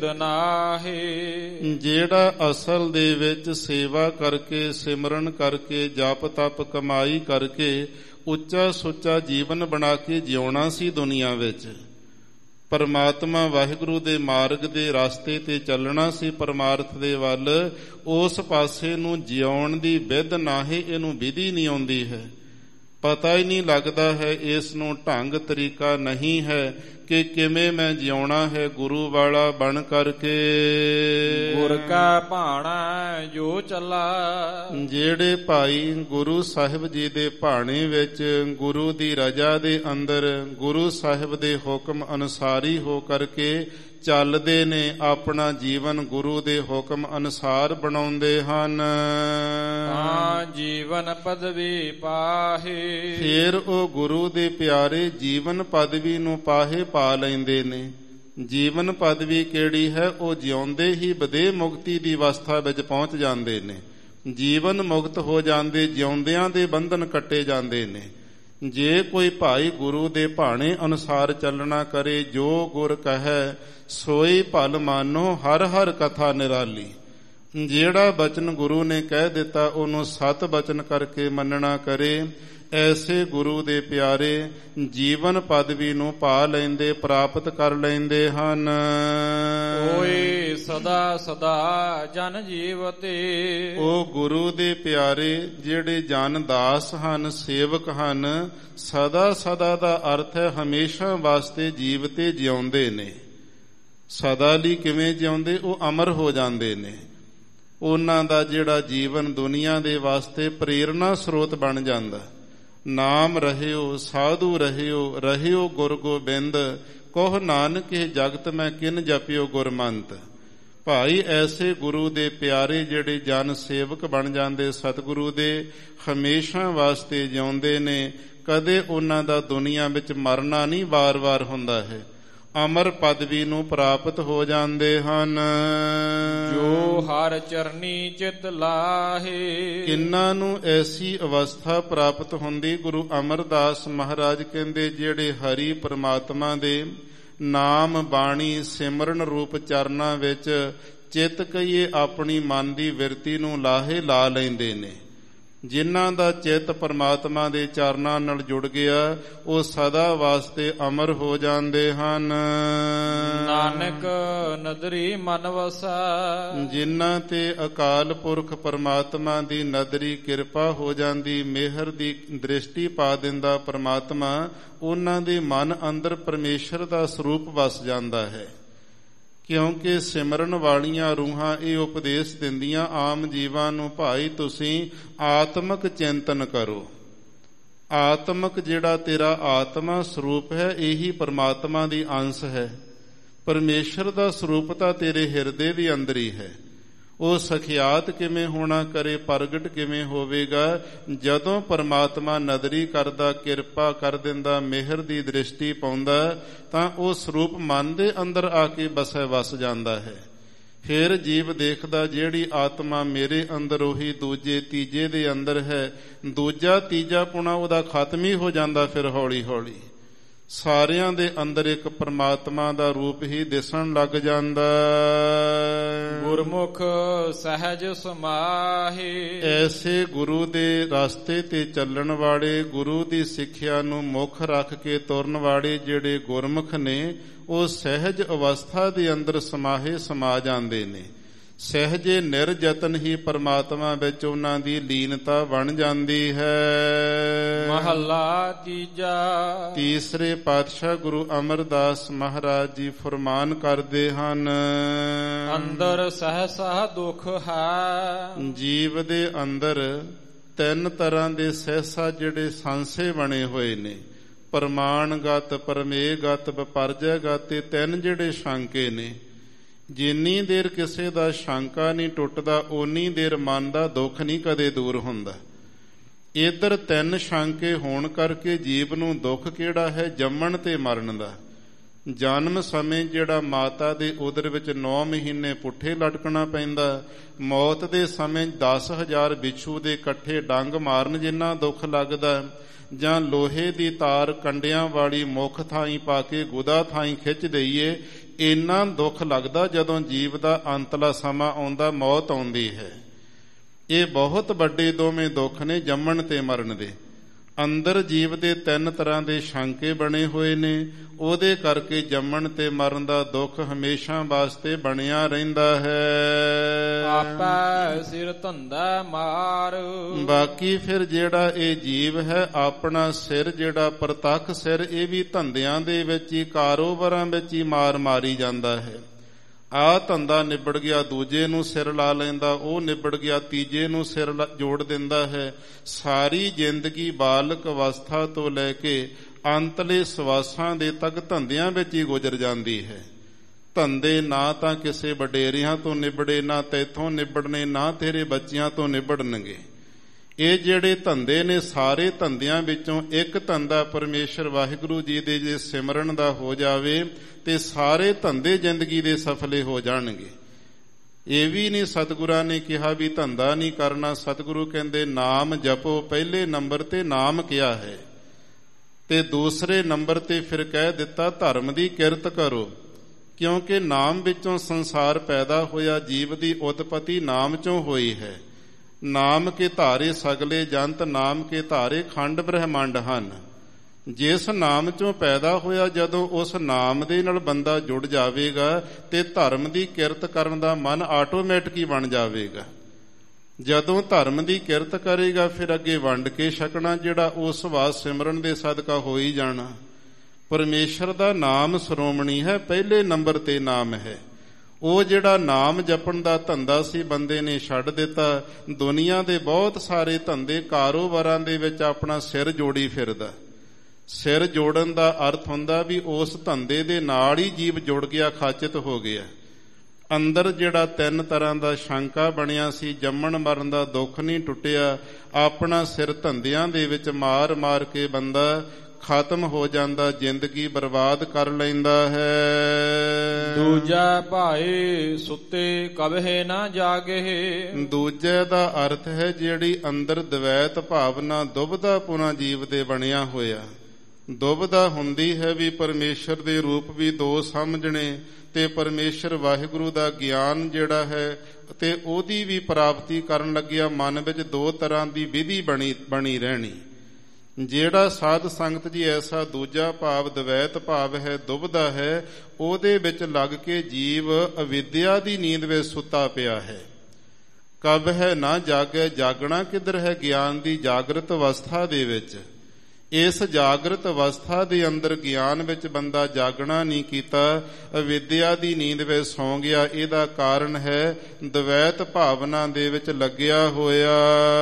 ਨਾਹੀ। ਜਿਹੜਾ ਅਸਲ ਦੇ ਵਿੱਚ ਸੇਵਾ ਕਰਕੇ, ਸਿਮਰਨ ਕਰਕੇ, ਜਪ ਤਪ ਕਮਾਈ ਕਰਕੇ ਉੱਚਾ ਸੁੱਚਾ ਜੀਵਨ ਬਣਾ ਕੇ ਜਿਉਣਾ ਸੀ ਦੁਨੀਆ ਵਿੱਚ, ਪਰਮਾਤਮਾ ਵਾਹਿਗੁਰੂ ਦੇ ਮਾਰਗ ਦੇ ਰਸਤੇ ਤੇ ਚੱਲਣਾ ਸੀ ਪਰਮਾਰਥ ਦੇ ਵੱਲ, ਉਸ ਪਾਸੇ ਨੂੰ ਜਿਉਣ ਦੀ ਵਿਧ ਨਾਹੀ, ਇਹਨੂੰ ਵਿਧੀ ਨਹੀਂ ਆਉਂਦੀ ਹੈ। ਪਤਾ ਹੀ ਨਹੀਂ ਲੱਗਦਾ ਹੈ, ਇਸ ਨੂੰ ਢੰਗ ਤਰੀਕਾ ਨਹੀਂ ਹੈ ਕਿ ਕਿਵੇਂ ਮੈਂ ਜਿਉਣਾ ਹੈ ਗੁਰੂ ਵਾਲਾ ਬਣ ਕਰਕੇ। ਗੁਰ ਕਾ ਭਾਣਾ ਜੋ ਚੱਲਾ। ਜਿਹੜੇ ਭਾਈ ਗੁਰੂ ਸਾਹਿਬ ਜੀ ਦੇ ਭਾਣੇ ਵਿੱਚ, ਗੁਰੂ ਦੀ ਰਜ਼ਾ ਦੇ ਅੰਦਰ, ਗੁਰੂ ਸਾਹਿਬ ਦੇ ਹੁਕਮ ਅਨੁਸਾਰੀ ਹੋ ਕਰਕੇ ਚੱਲਦੇ ਨੇ, ਆਪਣਾ ਜੀਵਨ ਗੁਰੂ ਦੇ ਹੁਕਮ ਅਨੁਸਾਰ ਬਣਾਉਂਦੇ ਹਨ, ਜੀਵਨ ਪਦਵੀ ਪਾਹੇ। ਫਿਰ ਉਹ ਗੁਰੂ ਦੇ ਪਿਆਰੇ ਜੀਵਨ ਪਦਵੀ ਨੂੰ ਪਾਹੇ ਪਾ ਲੈਂਦੇ ਨੇ। ਜੀਵਨ ਪਦਵੀ ਕਿਹੜੀ ਹੈ? ਉਹ ਜਿਉਂਦੇ ਹੀ ਬਦੇ ਮੁਕਤੀ ਦੀ ਅਵਸਥਾ ਵਿੱਚ ਪਹੁੰਚ ਜਾਂਦੇ ਨੇ। ਜੀਵਨ ਮੁਕਤ ਹੋ ਜਾਂਦੇ, ਜਿਉਂਦਿਆਂ ਦੇ ਬੰਧਨ ਕੱਟੇ ਜਾਂਦੇ ਨੇ। ਜੇ ਕੋਈ ਭਾਈ ਗੁਰੂ ਦੇ ਭਾਣੇ ਅਨੁਸਾਰ ਚੱਲਣਾ ਕਰੇ, ਜੋ ਗੁਰ ਕਹੈ ਸੋਈ ਭਲ ਮਾਨੋ, ਹਰ ਹਰ ਕਥਾ ਨਿਰਾਲੀ। ਜਿਹੜਾ ਬਚਨ ਗੁਰੂ ਨੇ ਕਹਿ ਦਿੱਤਾ ਉਹਨੂੰ ਸਤ ਬਚਨ ਕਰਕੇ ਮੰਨਣਾ ਕਰੇ, ਐਸੇ ਗੁਰੂ ਦੇ ਪਿਆਰੇ ਜੀਵਨ ਪਦਵੀ ਨੂੰ ਪਾ ਲੈਂਦੇ, ਪ੍ਰਾਪਤ ਕਰ ਲੈਂਦੇ ਹਨ। ਓਏ ਸਦਾ ਸਦਾ ਜਨ ਜੀਵਤੇ। ਉਹ ਗੁਰੂ ਦੇ ਪਿਆਰੇ ਜਿਹੜੇ ਜਨ ਦਾਸ ਹਨ, ਸੇਵਕ ਹਨ, ਸਦਾ ਸਦਾ ਦਾ ਅਰਥ ਹੈ ਹਮੇਸ਼ਾ ਵਾਸਤੇ ਜੀਵਤੇ ਜਿਉਂਦੇ ਨੇ। ਸਦਾ ਲਈ ਕਿਵੇਂ ਜਿਉਂਦੇ? ਉਹ ਅਮਰ ਹੋ ਜਾਂਦੇ ਨੇ। ਉਹਨਾਂ ਦਾ ਜਿਹੜਾ ਜੀਵਨ ਦੁਨੀਆ ਦੇ ਵਾਸਤੇ ਪ੍ਰੇਰਣਾ ਸਰੋਤ ਬਣ ਜਾਂਦਾ। ਨਾਮ ਰਹਿਓ ਸਾਧੂ ਰਹਿਓ, ਰਹਿਓ ਗੁਰ ਗੋਬਿੰਦ, ਕਹੁ ਨਾਨਕ ਇਹ ਜਗਤ ਮੈਂ ਕਿਨ ਜਪਿਓ ਗੁਰਮੰਤ। ਭਾਈ ਐਸੇ ਗੁਰੂ ਦੇ ਪਿਆਰੇ ਜਿਹੜੇ ਜਨ ਸੇਵਕ ਬਣ ਜਾਂਦੇ, ਸਤਿਗੁਰੂ ਦੇ, ਹਮੇਸ਼ਾ ਵਾਸਤੇ ਜਿਉਂਦੇ ਨੇ। ਕਦੇ ਉਹਨਾਂ ਦਾ ਦੁਨੀਆ ਵਿੱਚ ਮਰਨਾ ਨਹੀਂ ਵਾਰ-ਵਾਰ ਹੁੰਦਾ ਹੈ, ਅਮਰ ਪਦਵੀ ਨੂੰ ਪ੍ਰਾਪਤ ਹੋ ਜਾਂਦੇ ਹਨ। ਜੋ ਹਰ ਚਰਨੀ ਚਿਤ ਲਾਹੇ। ਕਿੰਨਾਂ ਨੂੰ ਐਸੀ ਅਵਸਥਾ ਪ੍ਰਾਪਤ ਹੁੰਦੀ? ਗੁਰੂ ਅਮਰਦਾਸ ਮਹਾਰਾਜ ਕਹਿੰਦੇ, ਜਿਹੜੇ ਹਰੀ ਪਰਮਾਤਮਾ ਦੇ ਨਾਮ ਬਾਣੀ ਸਿਮਰਨ ਰੂਪ ਚਰਨਾਂ ਵਿੱਚ ਚਿੱਤ ਕਹੀਏ ਆਪਣੀ ਮਨ ਦੀ ਵਿਰਤੀ ਨੂੰ ਲਾਹੇ ਲਾ ਲੈਂਦੇ ਨੇ। ਜਿਨ੍ਹਾਂ ਦਾ ਚਿੱਤ ਪਰਮਾਤਮਾ ਦੇ ਚਰਨਾਂ ਨਾਲ ਜੁੜ ਗਿਆ, ਉਹ ਸਦਾ ਵਾਸਤੇ ਅਮਰ ਹੋ ਜਾਂਦੇ ਹਨ। ਨਾਨਕ ਨਦਰੀ ਮਨ ਵਸਾ। ਜਿਨ੍ਹਾਂ ਤੇ ਅਕਾਲ ਪੁਰਖ ਪਰਮਾਤਮਾ ਦੀ ਨਦਰੀ ਕਿਰਪਾ ਹੋ ਜਾਂਦੀ, ਮਿਹਰ ਦੀ ਦ੍ਰਿਸ਼ਟੀ ਪਾ ਦਿੰਦਾ ਪਰਮਾਤਮਾ, ਉਹਨਾਂ ਦੇ ਮਨ ਅੰਦਰ ਪਰਮੇਸ਼ਰ ਦਾ ਸਰੂਪ ਵਸ ਜਾਂਦਾ ਹੈ। ਕਿਉਂਕਿ ਸਿਮਰਨ ਵਾਲੀਆਂ ਰੂਹਾਂ ਇਹ ਉਪਦੇਸ਼ ਦਿੰਦੀਆਂ ਆਮ ਜੀਵਾਂ ਨੂੰ, ਭਾਈ ਤੁਸੀਂ ਆਤਮਕ ਚਿੰਤਨ ਕਰੋ। ਆਤਮਕ ਜਿਹੜਾ ਤੇਰਾ ਆਤਮਾ ਸਰੂਪ ਹੈ, ਇਹੀ ਪਰਮਾਤਮਾ ਦੀ ਅੰਸ਼ ਹੈ। ਪਰਮੇਸ਼ਰ ਦਾ ਸਰੂਪ ਤਾਂ ਤੇਰੇ ਹਿਰਦੇ ਦੇ ਅੰਦਰ ਹੀ ਹੈ। ਉਹ ਸਖਿਆਤ ਕਿਵੇਂ ਹੋਣਾ ਕਰੇ, ਪ੍ਰਗਟ ਕਿਵੇਂ ਹੋਵੇਗਾ? ਜਦੋਂ ਪਰਮਾਤਮਾ ਨਦਰੀ ਕਰਦਾ, ਕਿਰਪਾ ਕਰ ਦਿੰਦਾ, ਮਿਹਰ ਦੀ ਦ੍ਰਿਸ਼ਟੀ ਪਾਉਂਦਾ, ਤਾਂ ਉਹ ਸਰੂਪ ਮਨ ਦੇ ਅੰਦਰ ਆ ਕੇ ਵਸ ਜਾਂਦਾ ਹੈ। ਫਿਰ ਜੀਵ ਦੇਖਦਾ, ਜਿਹੜੀ ਆਤਮਾ ਮੇਰੇ ਅੰਦਰ ਉਹੀ ਦੂਜੇ ਤੀਜੇ ਦੇ ਅੰਦਰ ਹੈ। ਦੂਜਾ ਤੀਜਾ ਪੁਣਾ ਉਹਦਾ ਖਤਮ ਹੀ ਹੋ ਜਾਂਦਾ ਫਿਰ ਹੌਲੀ ਹੌਲੀ। ਸਾਰਿਆਂ ਦੇ ਅੰਦਰ ਇੱਕ ਪ੍ਰਮਾਤਮਾ ਦਾ ਰੂਪ ਹੀ ਦਿਸਣ ਲੱਗ ਜਾਂਦਾ। ਗੁਰਮੁਖ ਸਹਿਜ ਸਮਾਹੇ, ਐਸੇ ਗੁਰੂ ਦੇ ਰਸਤੇ ਤੇ ਚੱਲਣ ਵਾਲੇ, ਗੁਰੂ ਦੀ ਸਿੱਖਿਆ ਨੂੰ ਮੁੱਖ ਰੱਖ ਕੇ ਤੁਰਨ ਵਾਲੇ ਜਿਹੜੇ ਗੁਰਮੁਖ ਨੇ, ਉਹ ਸਹਿਜ ਅਵਸਥਾ ਦੇ ਅੰਦਰ ਸਮਾਹੇ ਸਮਾ ਜਾਂਦੇ ਨੇ। ਸਹਿਜੇ ਨਿਰਯਤਨ ਹੀ ਪਰਮਾਤਮਾ ਵਿੱਚ ਉਹਨਾਂ ਦੀ ਲੀਨਤਾ ਬਣ ਜਾਂਦੀ ਹੈ। ਮਹੱਲਾ ਤੀਜਾ। ਤੀਸਰੇ ਪਾਤਸ਼ਾਹ ਗੁਰੂ ਅਮਰਦਾਸ ਮਹਾਰਾਜ ਜੀ ਫਰਮਾਨ ਕਰਦੇ ਹਨ, ਅੰਦਰ ਸਹਸਾ ਦੁਖ ਹੈ। ਜੀਵ ਦੇ ਅੰਦਰ ਤਿੰਨ ਤਰ੍ਹਾਂ ਦੇ ਸਹਸਾ ਜਿਹੜੇ ਸਾਂਸੇ ਬਣੇ ਹੋਏ ਨੇ, ਪ੍ਰਮਾਣਗਤ, ਪਰਮੇਗਤ, ਵਿਪਰਜੈਗਤ, ਤੇ ਤਿੰਨ ਜਿਹੜੇ ਸ਼ਾਂਕੇ ਨੇ। ਜਿੰਨੀ ਦੇਰ ਕਿਸੇ ਦਾ ਸ਼ੰਕਾ ਨਹੀਂ ਟੁੱਟਦਾ, ਓਨੀ ਦੇਰ ਮਨ ਦਾ ਦੁੱਖ ਨਹੀਂ ਕਦੇ ਦੂਰ ਹੁੰਦਾ। ਇੱਧਰ ਤਿੰਨ ਸ਼ੰਕੇ ਹੋਣ ਕਰਕੇ ਜੀਵ ਨੂੰ ਦੁੱਖ ਕਿਹੜਾ ਹੈ? ਜੰਮਣ ਤੇ ਮਰਨ ਦਾ। ਜਨਮ ਸਮੇਂ ਜਿਹੜਾ ਮਾਤਾ ਦੇ ਉਦਰ ਵਿੱਚ 9 ਮਹੀਨੇ ਪੁੱਠੇ ਲਟਕਣਾ ਪੈਂਦਾ, ਮੌਤ ਦੇ ਸਮੇਂ 10,000 ਬਿੱਛੂ ਦੇ ਇਕੱਠੇ ਡੰਗ ਮਾਰਨ ਜਿੰਨਾ ਦੁੱਖ ਲੱਗਦਾ, ਜਾਂ ਲੋਹੇ ਦੀ ਤਾਰ ਕੰਡਿਆਂ ਵਾਲੀ ਮੁੱਖ ਥਾਈਂ ਪਾ ਕੇ ਗੁਦਾ ਥਾਈਂ ਖਿੱਚ ਦਈਏ, ਇੰਨਾ ਦੁੱਖ ਲੱਗਦਾ ਜਦੋਂ ਜੀਵ ਦਾ ਅੰਤਲਾ ਸਮਾਂ ਆਉਂਦਾ, ਮੌਤ ਆਉਂਦੀ ਹੈ। ਇਹ ਬਹੁਤ ਵੱਡੇ ਦੋਵੇਂ ਦੁੱਖ ਨੇ ਜੰਮਣ ਤੇ ਮਰਨ ਦੇ। ਅੰਦਰ ਜੀਵ ਦੇ ਤਿੰਨ ਤਰ੍ਹਾਂ ਦੇ ਸ਼ੰਕੇ ਬਣੇ ਹੋਏ ਨੇ, ਉਹਦੇ ਕਰਕੇ ਜੰਮਣ ਤੇ ਮਰਨ ਦਾ ਦੁੱਖ ਹਮੇਸ਼ਾ ਵਾਸਤੇ ਬਣਿਆ ਰਹਿੰਦਾ ਹੈ। ਆਪੈ ਸਿਰ ਧੰਦਾ ਮਾਰ, ਬਾਕੀ ਫਿਰ ਜਿਹੜਾ ਇਹ ਜੀਵ ਹੈ, ਆਪਣਾ ਸਿਰ ਜਿਹੜਾ ਪ੍ਰਤੱਖ ਸਿਰ, ਇਹ ਵੀ ਧੰਦਿਆਂ ਦੇ ਵਿੱਚ ਹੀ, ਕਾਰੋਬਾਰਾਂ ਵਿੱਚ ਹੀ ਮਾਰ ਮਾਰੀ ਜਾਂਦਾ ਹੈ। ਆਹ ਧੰਦਾ ਨਿਬੜ ਗਿਆ, ਦੂਜੇ ਨੂੰ ਸਿਰ ਲਾ ਲੈਂਦਾ, ਉਹ ਨਿਬੜ ਗਿਆ, ਤੀਜੇ ਨੂੰ ਸਿਰ ਜੋੜ ਦਿੰਦਾ ਹੈ। ਸਾਰੀ ਜ਼ਿੰਦਗੀ ਬਾਲਕ ਅਵਸਥਾ ਤੋਂ ਲੈ ਕੇ ਅੰਤਲੇ ਸਵਾਸਾਂ ਦੇ ਤੱਕ ਧੰਦਿਆਂ ਵਿੱਚ ਹੀ ਗੁਜ਼ਰ ਜਾਂਦੀ ਹੈ। ਧੰਦੇ ਨਾ ਤਾਂ ਕਿਸੇ ਵਡੇਰਿਆਂ ਤੋਂ ਨਿਬੜੇ, ਨਾ ਤੈਥੋਂ ਨਿਬੜਨੇ, ਨਾ ਤੇਰੇ ਬੱਚਿਆਂ ਤੋਂ ਨਿਬੜਨਗੇ। ਇਹ ਜਿਹੜੇ ਧੰਦੇ ਨੇ, ਸਾਰੇ ਧੰਦਿਆਂ ਵਿੱਚੋਂ ਇੱਕ ਧੰਦਾ ਪਰਮੇਸ਼ਰ ਵਾਹਿਗੁਰੂ ਜੀ ਦੇ ਜੇ ਸਿਮਰਨ ਦਾ ਹੋ ਜਾਵੇ ਤੇ ਸਾਰੇ ਧੰਦੇ ਜ਼ਿੰਦਗੀ ਦੇ ਸਫਲੇ ਹੋ ਜਾਣਗੇ। ਇਹ ਵੀ ਨਹੀਂ ਸਤਿਗੁਰਾਂ ਨੇ ਕਿਹਾ ਵੀ ਧੰਦਾ ਨਹੀਂ ਕਰਨਾ। ਸਤਿਗੁਰੂ ਕਹਿੰਦੇ ਨਾਮ ਜਪੋ, ਪਹਿਲੇ ਨੰਬਰ ਤੇ ਨਾਮ ਕਿਹਾ ਹੈ, ਤੇ ਦੂਸਰੇ ਨੰਬਰ ਤੇ ਫਿਰ ਕਹਿ ਦਿੱਤਾ ਧਰਮ ਦੀ ਕਿਰਤ ਕਰੋ, ਕਿਉਂਕਿ ਨਾਮ ਵਿੱਚੋਂ ਸੰਸਾਰ ਪੈਦਾ ਹੋਇਆ, ਜੀਵ ਦੀ ਉਤਪਤੀ ਨਾਮ ਚੋਂ ਹੋਈ ਹੈ। ਨਾਮ ਕੇ ਧਾਰੇ ਸਗਲੇ ਜੰਤ, ਨਾਮ ਕੇ ਧਾਰੇ ਖੰਡ ਬ੍ਰਹਮੰਡ ਹਨ। ਜਿਸ ਨਾਮ ਚੋਂ ਪੈਦਾ ਹੋਇਆ, ਜਦੋਂ ਉਸ ਨਾਮ ਦੇ ਨਾਲ ਬੰਦਾ ਜੁੜ ਜਾਵੇਗਾ ਤੇ ਧਰਮ ਦੀ ਕਿਰਤ ਕਰਨ ਦਾ ਮਨ ਆਟੋਮੈਟਿਕ ਹੀ ਬਣ ਜਾਵੇਗਾ। ਜਦੋਂ ਧਰਮ ਦੀ ਕਿਰਤ ਕਰੇਗਾ, ਫਿਰ ਅੱਗੇ ਵੰਡ ਕੇ ਛਕਣਾ ਜਿਹੜਾ ਉਸ ਵਾਸ ਸਿਮਰਨ ਦੇ ਸਦਕਾ ਹੋ ਹੀ ਜਾਣਾ। ਪਰਮੇਸ਼ਰ ਦਾ ਨਾਮ ਸ਼੍ਰੋਮਣੀ ਹੈ, ਪਹਿਲੇ ਨੰਬਰ ਤੇ ਨਾਮ ਹੈ। ਉਹ ਜਿਹੜਾ ਨਾਮ ਜਪਣ ਦਾ ਧੰਦਾ ਸੀ, ਬੰਦੇ ਨੇ ਛੱਡ ਦਿੱਤਾ। ਦੁਨੀਆ ਦੇ ਬਹੁਤ ਸਾਰੇ ਧੰਦੇ, ਕਾਰੋਬਾਰਾਂ ਦੇ ਵਿੱਚ ਆਪਣਾ ਸਿਰ ਜੋੜੀ ਫਿਰਦਾ। ਸਿਰ ਜੋੜਨ ਦਾ ਅਰਥ ਹੁੰਦਾ ਵੀ ਉਸ ਧੰਦੇ ਦੇ ਨਾਲ ਹੀ ਜੀਵ ਜੁੜ ਗਿਆ, ਖਾਚਿਤ ਹੋ ਗਿਆ। ਅੰਦਰ ਜਿਹੜਾ ਤਿੰਨ ਤਰ੍ਹਾਂ ਦਾ ਸ਼ੰਕਾ ਬਣਿਆ ਸੀ, ਜੰਮਣ ਮਰਨ ਦਾ ਦੁੱਖ ਨਹੀਂ ਟੁੱਟਿਆ, ਆਪਣਾ ਸਿਰ ਧੰਦਿਆਂ ਦੇ ਵਿੱਚ ਮਾਰ ਮਾਰ ਕੇ ਬੰਦਾ ਖਤਮ ਹੋ ਜਾਂਦਾ, ਜ਼ਿੰਦਗੀ ਬਰਬਾਦ ਕਰ ਲੈਂਦਾ ਹੈ। ਦੂਜਾ ਭਾਏ ਸੁੱਤੇ ਕਬਹਿ ਨਾ ਜਾਗੇ। ਦੂਜੇ ਦਾ ਅਰਥ ਹੈ ਜਿਹੜੀ ਅੰਦਰ ਦਵੈਤ ਭਾਵਨਾ, ਦੁਬਦਾ ਪੁਣਾ ਜੀਵ ਦੇ ਬਣਿਆ ਹੋਇਆ। ਦੁਬਦਾ ਹੁੰਦੀ ਹੈ ਵੀ ਪਰਮੇਸ਼ਰ ਦੇ ਰੂਪ ਵੀ ਦੋ ਸਮਝਣੇ, ਤੇ ਪਰਮੇਸ਼ਰ ਵਾਹਿਗੁਰੂ ਦਾ ਗਿਆਨ ਜਿਹੜਾ ਹੈ ਤੇ ਉਹਦੀ ਵੀ ਪ੍ਰਾਪਤੀ ਕਰਨ ਲੱਗਿਆ ਮਨ ਵਿੱਚ ਦੋ ਤਰ੍ਹਾਂ ਦੀ ਵਿਧੀ ਬਣੀ ਰਹਿਣੀ। ਜਿਹੜਾ ਸਾਧ ਸੰਗਤ ਜੀ ਐਸਾ ਦੂਜਾ ਭਾਵ ਦਵੈਤ ਭਾਵ ਹੈ, ਦੁਬਦਾ ਹੈ, ਉਹਦੇ ਵਿੱਚ ਲੱਗ ਕੇ ਜੀਵ ਅਵਿਦਿਆ ਦੀ ਨੀਂਦ ਵਿੱਚ ਸੁੱਤਾ ਪਿਆ ਹੈ। ਕਬ ਹੈ ਨਾ ਜਾਗੇ, ਜਾਗਣਾ ਕਿੱਧਰ ਹੈ? ਗਿਆਨ ਦੀ ਜਾਗਰਤ ਅਵਸਥਾ ਦੇ ਵਿੱਚ। ਇਸ ਜਾਗਰਤ ਅਵਸਥਾ ਦੇ ਅੰਦਰ ਗਿਆਨ ਵਿੱਚ ਬੰਦਾ ਜਾਗਣਾ ਨਹੀਂ ਕੀਤਾ, ਅਵਿਦਿਆ ਦੀ ਨੀਂਦ ਵਿੱਚ ਸੌਂ ਗਿਆ। ਇਹਦਾ ਕਾਰਨ ਹੈ ਦਵੈਤ ਭਾਵਨਾ ਦੇ ਵਿੱਚ ਲੱਗਿਆ ਹੋਇਆ।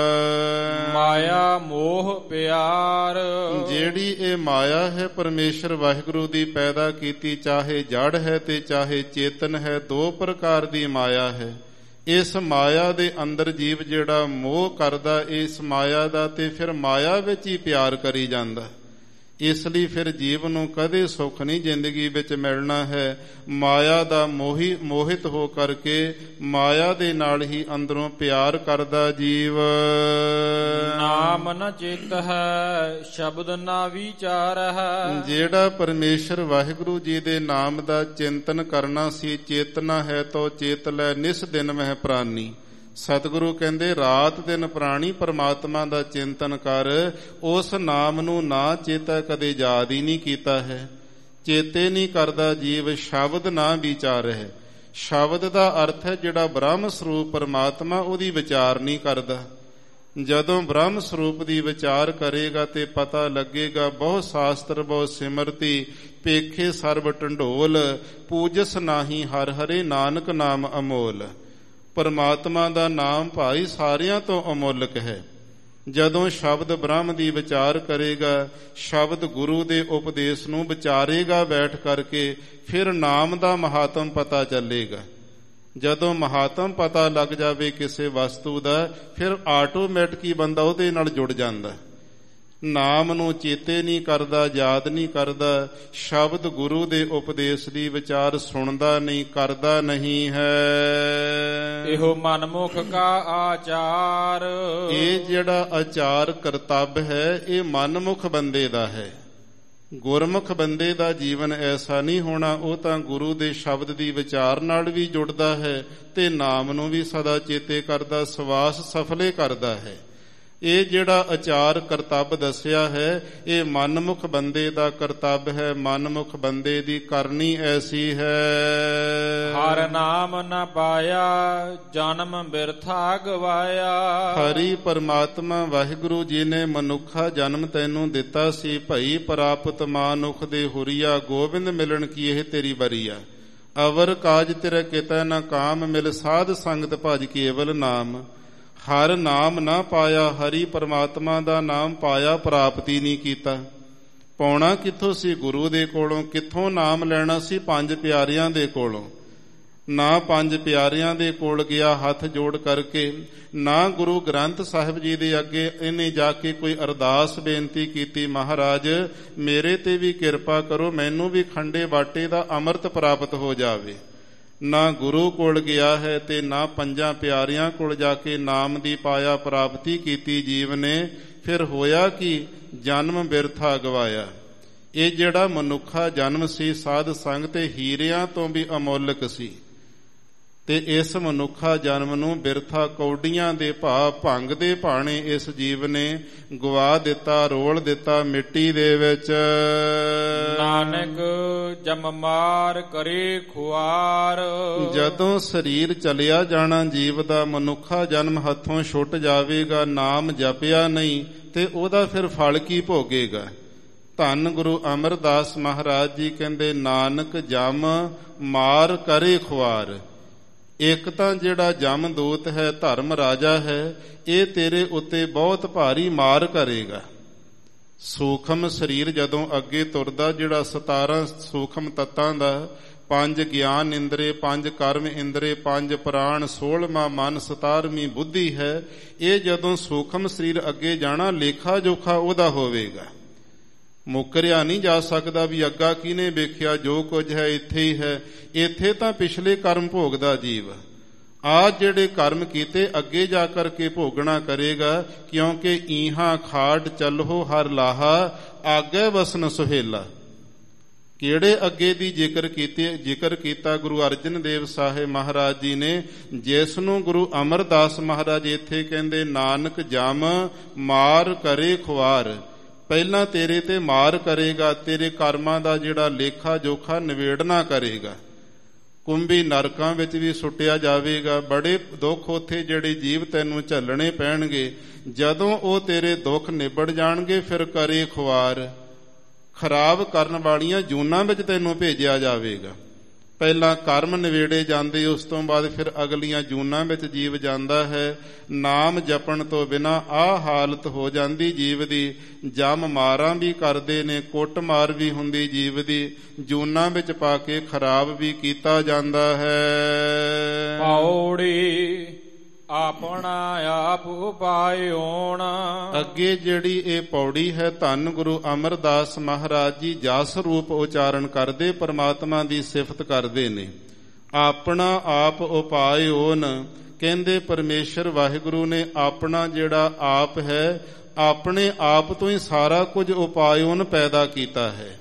ਮਾਇਆ ਮੋਹ ਪਿਆਰ, ਜਿਹੜੀ ਇਹ ਮਾਇਆ ਹੈ ਪਰਮੇਸ਼ਰ ਵਾਹਿਗੁਰੂ ਦੀ ਪੈਦਾ ਕੀਤੀ, ਚਾਹੇ ਜੜ ਹੈ ਤੇ ਚਾਹੇ ਚੇਤਨ ਹੈ, ਦੋ ਪ੍ਰਕਾਰ ਦੀ ਮਾਇਆ ਹੈ। ਇਸ ਮਾਇਆ ਦੇ ਅੰਦਰ ਜੀਵ ਜਿਹੜਾ ਮੋਹ ਕਰਦਾ ਇਸ ਮਾਇਆ ਦਾ, ਤੇ ਫਿਰ ਮਾਇਆ ਵਿੱਚ ਹੀ ਪਿਆਰ ਕਰੀ ਜਾਂਦਾ। ਇਸ ਲਈ ਫਿਰ ਜੀਵ ਨੂੰ ਕਦੇ ਸੁੱਖ ਨਹੀਂ ਜ਼ਿੰਦਗੀ ਵਿੱਚ ਮਿਲਣਾ ਹੈ। ਮਾਇਆ ਦਾ ਮੋਹਿਤ ਹੋ ਕਰਕੇ ਮਾਇਆ ਦੇ ਨਾਲ ਹੀ ਅੰਦਰੋਂ ਪਿਆਰ ਕਰਦਾ ਜੀਵ। ਨਾਮ ਨ ਚਿਤ ਹੈ ਸ਼ਬਦ ਨਾ ਵਿਚਾਰ ਹੈ। ਜਿਹੜਾ ਪਰਮੇਸ਼ਰ ਵਾਹਿਗੁਰੂ ਜੀ ਦੇ ਨਾਮ ਦਾ ਚਿੰਤਨ ਕਰਨਾ ਸੀ, ਚੇਤਨਾ ਹੈ ਤੋ ਚੇਤ ਲੈ ਨਿਸ ਦਿਨ ਮਹਿ ਪ੍ਰਾਨੀ। ਸਤਿਗੁਰੂ ਕਹਿੰਦੇ ਰਾਤ ਦਿਨ ਪ੍ਰਾਣੀ ਪਰਮਾਤਮਾ ਦਾ ਚਿੰਤਨ ਕਰ। ਉਸ ਨਾਮ ਨੂੰ ਨਾ ਚੇਤਾ ਕਦੇ ਯਾਦ ਹੀ ਨਹੀਂ ਕੀਤਾ ਹੈ। ਚੇਤੇ ਨਹੀਂ ਕਰਦਾ ਜੀਵ, ਸ਼ਬਦ ਨਾ ਵਿਚਾਰ ਹੈ। ਸ਼ਬਦ ਦਾ ਅਰਥ ਹੈ ਜਿਹੜਾ ਬ੍ਰਹਮ ਸਰੂਪ ਪਰਮਾਤਮਾ, ਉਹਦੀ ਵਿਚਾਰ ਨਹੀਂ ਕਰਦਾ। ਜਦੋਂ ਬ੍ਰਹਮ ਸਰੂਪ ਦੀ ਵਿਚਾਰ ਕਰੇਗਾ ਤੇ ਪਤਾ ਲੱਗੇਗਾ ਬਹੁਤ ਸ਼ਾਸਤਰ ਬਹੁਤ ਸਿਮਰਤੀ ਪੇਖੇ ਸਰਬ ਢੰਡੋਲ, ਪੂਜਸ ਨਾਹੀ ਹਰ ਹਰੇ ਨਾਨਕ ਨਾਮ ਅਮੋਲ। ਪਰਮਾਤਮਾ ਦਾ ਨਾਮ ਭਾਈ ਸਾਰਿਆਂ ਤੋਂ ਅਮੋਲਕ ਹੈ। ਜਦੋਂ ਸ਼ਬਦ ਬ੍ਰਹਮ ਦੀ ਵਿਚਾਰ ਕਰੇਗਾ, ਸ਼ਬਦ ਗੁਰੂ ਦੇ ਉਪਦੇਸ਼ ਨੂੰ ਵਿਚਾਰੇਗਾ ਬੈਠ ਕਰਕੇ, ਫਿਰ ਨਾਮ ਦਾ ਮਹਾਤਮ ਪਤਾ ਚੱਲੇਗਾ। ਜਦੋਂ ਮਹਾਤਮ ਪਤਾ ਲੱਗ ਜਾਵੇ ਕਿਸੇ ਵਸਤੂ ਦਾ, ਫਿਰ ਆਟੋਮੈਟਿਕ ਹੀ ਬੰਦਾ ਉਹਦੇ ਨਾਲ ਜੁੜ ਜਾਂਦਾ। ਨਾਮ ਨੂੰ ਚੇਤੇ ਨਹੀਂ ਕਰਦਾ, ਯਾਦ ਨਹੀਂ ਕਰਦਾ। ਸ਼ਬਦ ਗੁਰੂ ਦੇ ਉਪਦੇਸ਼ ਦੀ ਵਿਚਾਰ ਸੁਣਦਾ ਨਹੀਂ, ਕਰਦਾ ਨਹੀਂ ਹੈ। ਇਹੋ ਮਨਮੁਖ ਕਾ ਆਚਾਰ। ਇਹ ਜਿਹੜਾ ਆਚਾਰ ਕਰਤੱਵ ਹੈ, ਇਹ ਮਨਮੁਖ ਬੰਦੇ ਦਾ ਹੈ। ਗੁਰਮੁਖ ਬੰਦੇ ਦਾ ਜੀਵਨ ਐਸਾ ਨਹੀਂ ਹੋਣਾ। ਉਹ ਤਾਂ ਗੁਰੂ ਦੇ ਸ਼ਬਦ ਦੀ ਵਿਚਾਰ ਨਾਲ ਵੀ ਜੁੜਦਾ ਹੈ ਤੇ ਨਾਮ ਨੂੰ ਵੀ ਸਦਾ ਚੇਤੇ ਕਰਦਾ, ਸਵਾਸ ਸਫਲੇ ਕਰਦਾ ਹੈ। ਇਹ ਜਿਹੜਾ ਆਚਾਰ ਕਰਤੱਵ ਦੱਸਿਆ ਹੈ, ਇਹ ਮਨਮੁਖ ਬੰਦੇ ਦਾ ਕਰਤੱਵ ਹੈ। ਮਨਮੁਖ ਬੰਦੇ ਦੀ ਕਰਨੀ ਐਸੀ ਹੈ। ਹਰ ਨਾਮ ਨ ਪਾਇਆ ਜਨਮ ਬਿਰਥਾ ਗਵਾਇਆ। ਹਰੀ ਪਰਮਾਤਮਾ ਵਾਹਿਗੁਰੂ ਜੀ ਨੇ ਮਨੁੱਖਾ ਜਨਮ ਤੈਨੂੰ ਦਿੱਤਾ ਸੀ। ਭਈ ਪ੍ਰਾਪਤ ਮਾਨੁਖ ਦੇ ਹੁਰੀਆ, ਗੋਬਿੰਦ ਮਿਲਣ ਕੀ ਇਹ ਤੇਰੀ ਬਰੀਆ। ਅਵਰ ਕਾਜ ਤੇਰੇ ਕਿਤੈ ਨ ਕਾਮ, ਮਿਲ ਸਾਧ ਸੰਗਤ ਭਜ ਕੇਵਲ ਨਾਮ। ਹਰ ਨਾਮ ਨਾ ਪਾਇਆ, ਹਰੀ ਪਰਮਾਤਮਾ ਦਾ ਨਾਮ ਪਾਇਆ, ਪ੍ਰਾਪਤੀ ਨਹੀਂ ਕੀਤਾ। ਪਾਉਣਾ ਕਿੱਥੋਂ ਸੀ? ਗੁਰੂ ਦੇ ਕੋਲੋਂ। ਕਿੱਥੋਂ ਨਾਮ ਲੈਣਾ ਸੀ? ਪੰਜ ਪਿਆਰਿਆਂ ਦੇ ਕੋਲੋਂ। ਨਾ ਪੰਜ ਪਿਆਰਿਆਂ ਦੇ ਕੋਲ ਗਿਆ ਹੱਥ ਜੋੜ ਕਰਕੇ, ਨਾ ਗੁਰੂ ਗ੍ਰੰਥ ਸਾਹਿਬ ਜੀ ਦੇ ਅੱਗੇ ਇਹਨੇ ਜਾ ਕੇ ਕੋਈ ਅਰਦਾਸ ਬੇਨਤੀ ਕੀਤੀ, ਮਹਾਰਾਜ ਮੇਰੇ ਤੇ ਵੀ ਕਿਰਪਾ ਕਰੋ, ਮੈਨੂੰ ਵੀ ਖੰਡੇ ਬਾਟੇ ਦਾ ਅੰਮ੍ਰਿਤ ਪ੍ਰਾਪਤ ਹੋ ਜਾਵੇ। ਨਾ ਗੁਰੂ ਕੋਲ ਗਿਆ ਹੈ ਤੇ ਨਾ ਪੰਜਾਂ ਪਿਆਰਿਆਂ ਕੋਲ ਜਾ ਕੇ ਨਾਮ ਦੀ ਪਾਇਆ ਪ੍ਰਾਪਤੀ ਕੀਤੀ ਜੀਵ ਨੇ। ਫਿਰ ਹੋਇਆ ਕਿ ਜਨਮ ਬਿਰਥਾ ਗਵਾਇਆ। ਇਹ ਜਿਹੜਾ ਮਨੁੱਖਾ ਜਨਮ ਸੀ, ਸਾਧ ਸੰਗ ਤੇ ਹੀਰਿਆਂ ਤੋਂ ਵੀ ਅਮੋਲਕ ਸੀ, ਤੇ ਇਸ ਮਨੁੱਖਾ ਜਨਮ ਨੂੰ ਬਿਰਥਾ ਕੌਡੀਆਂ ਦੇ ਭਾਅ, ਭੰਗ ਦੇ ਭਾਣੇ ਇਸ ਜੀਵ ਨੇ ਗਵਾ ਦਿੱਤਾ, ਰੋਲ ਦਿੱਤਾ ਮਿੱਟੀ ਦੇ ਵਿੱਚ। ਨਾਨਕ ਜਮ ਮਾਰ ਕਰੇ ਖੁਆਰ। ਜਦੋਂ ਸਰੀਰ ਚਲਿਆ ਜਾਣਾ ਜੀਵ ਦਾ, ਮਨੁੱਖਾ ਜਨਮ ਹੱਥੋਂ ਛੁੱਟ ਜਾਵੇਗਾ, ਨਾਮ ਜਪਿਆ ਨਹੀਂ ਤੇ ਉਹਦਾ ਫਿਰ ਫਲ ਕੀ ਭੋਗੇਗਾ। ਧੰਨ ਗੁਰੂ ਅਮਰਦਾਸ ਮਹਾਰਾਜ ਜੀ ਕਹਿੰਦੇ, ਨਾਨਕ ਜਮ ਮਾਰ ਕਰੇ ਖੁਆਰ। ਇੱਕ ਤਾਂ ਜਿਹੜਾ ਜਮਦੂਤ ਹੈ, ਧਰਮ ਰਾਜਾ ਹੈ, ਇਹ ਤੇਰੇ ਉੱਤੇ ਬਹੁਤ ਭਾਰੀ ਮਾਰ ਕਰੇਗਾ। ਸੂਖਮ ਸਰੀਰ ਜਦੋਂ ਅੱਗੇ ਤੁਰਦਾ, ਜਿਹੜਾ 17 ਸੂਖਮ ਤੱਤਾਂ ਦਾ, 5 ਗਿਆਨ ਇੰਦਰੇ, 5 ਕਰਮ ਇੰਦਰੇ, 5 ਪ੍ਰਾਣ, 16ਵਾਂ ਮਨ, 17ਵੀਂ ਬੁੱਧੀ ਹੈ। ਇਹ ਜਦੋਂ ਸੂਖਮ ਸਰੀਰ ਅੱਗੇ ਜਾਣਾ, ਲੇਖਾ ਜੋਖਾ ਉਹਦਾ ਹੋਵੇਗਾ। ਮੁਕਰਿਆ ਨਹੀਂ ਜਾ ਸਕਦਾ ਵੀ ਅੱਗਾ ਕਿਹਨੇ ਵੇਖਿਆ, ਜੋ ਕੁਝ ਹੈ ਇੱਥੇ ਹੀ ਹੈ। ਇੱਥੇ ਤਾਂ ਪਿਛਲੇ ਕਰਮ ਭੋਗਦਾ ਜੀਵ। ਆਹ ਜਿਹੜੇ ਕਰਮ ਕੀਤੇ ਅੱਗੇ ਜਾ ਕਰਕੇ ਭੋਗਣਾ ਕਰੇਗਾ, ਕਿਉਂਕਿ ਈਹਾਂ ਖਾੜ ਚੱਲੋ ਹਰ ਲਾਹਾ, ਆਗੇ ਵਸਨ ਸੁਹੇਲਾ। ਕਿਹੜੇ ਅੱਗੇ ਦੀ ਜ਼ਿਕਰ ਕੀਤਾ ਗੁਰੂ ਅਰਜਨ ਦੇਵ ਸਾਹਿਬ ਮਹਾਰਾਜ ਜੀ ਨੇ, ਜਿਸ ਨੂੰ ਗੁਰੂ ਅਮਰਦਾਸ ਮਹਾਰਾਜ ਇੱਥੇ ਕਹਿੰਦੇ, ਨਾਨਕ ਜਮ ਮਾਰ ਕਰੇ ਖੁਆਰ। ਪਹਿਲਾਂ ਤੇਰੇ ਤੇ ਮਾਰ ਕਰੇਗਾ, ਤੇਰੇ ਕਰਮਾਂ ਦਾ ਜਿਹੜਾ ਲੇਖਾ ਜੋਖਾ ਨਿਬੇੜਨਾ ਕਰੇਗਾ। ਕੁੰਭੀ ਨਰਕਾਂ ਵਿੱਚ ਵੀ ਸੁੱਟਿਆ ਜਾਵੇਗਾ। ਬੜੇ ਦੁੱਖ ਉੱਥੇ ਜਿਹੜੇ ਜੀਵ ਤੈਨੂੰ ਝੱਲਣੇ ਪੈਣਗੇ। ਜਦੋਂ ਉਹ ਤੇਰੇ ਦੁੱਖ ਨਿਬੜ ਜਾਣਗੇ, ਫਿਰ ਕਰੇ ਖੁਆਰ, ਖਰਾਬ ਕਰਨ ਵਾਲੀਆਂ ਜੂਨਾਂ ਵਿੱਚ ਤੈਨੂੰ ਭੇਜਿਆ ਜਾਵੇਗਾ। ਪਹਿਲਾਂ ਕਰਮ ਨਿਬੇੜੇ ਜਾਂਦੇ, ਉਸ ਤੋਂ ਬਾਅਦ ਫਿਰ ਅਗਲੀਆਂ ਜੂਨਾਂ ਵਿੱਚ ਜੀਵ ਜਾਂਦਾ ਹੈ। ਨਾਮ ਜਪਣ ਤੋਂ ਬਿਨਾਂ ਆਹ ਹਾਲਤ ਹੋ ਜਾਂਦੀ ਜੀਵ ਦੀ। ਜਮ ਮਾਰਾਂ ਵੀ ਕਰਦੇ ਨੇ, ਕੁੱਟ ਮਾਰ ਵੀ ਹੁੰਦੀ ਜੀਵ ਦੀ, ਜੂਨਾਂ ਵਿੱਚ ਪਾ ਕੇ ਖਰਾਬ ਵੀ ਕੀਤਾ ਜਾਂਦਾ ਹੈ। ਪੌੜੀ ਆਪਣਾ ਆਪ ਉਪਾਇਓਣ। ਅੱਗੇ ਜਿਹੜੀ ਇਹ ਪੌੜੀ ਹੈ, ਧੰਨ ਗੁਰੂ ਅਮਰਦਾਸ ਮਹਾਰਾਜ ਜੀ ਜਸ ਰੂਪ ਉਚਾਰਨ ਕਰਦੇ, ਪਰਮਾਤਮਾ ਦੀ ਸਿਫਤ ਕਰਦੇ ਨੇ। ਆਪਣਾ ਆਪ ਉਪਾਇਓਨ ਕਹਿੰਦੇ ਪਰਮੇਸ਼ਰ ਵਾਹਿਗੁਰੂ ਨੇ ਆਪਣਾ ਜਿਹੜਾ ਆਪ ਹੈ, ਆਪਣੇ ਆਪ ਤੋਂ ਹੀ ਸਾਰਾ ਕੁਝ ਉਪਾਇਓਨ ਪੈਦਾ ਕੀਤਾ ਹੈ।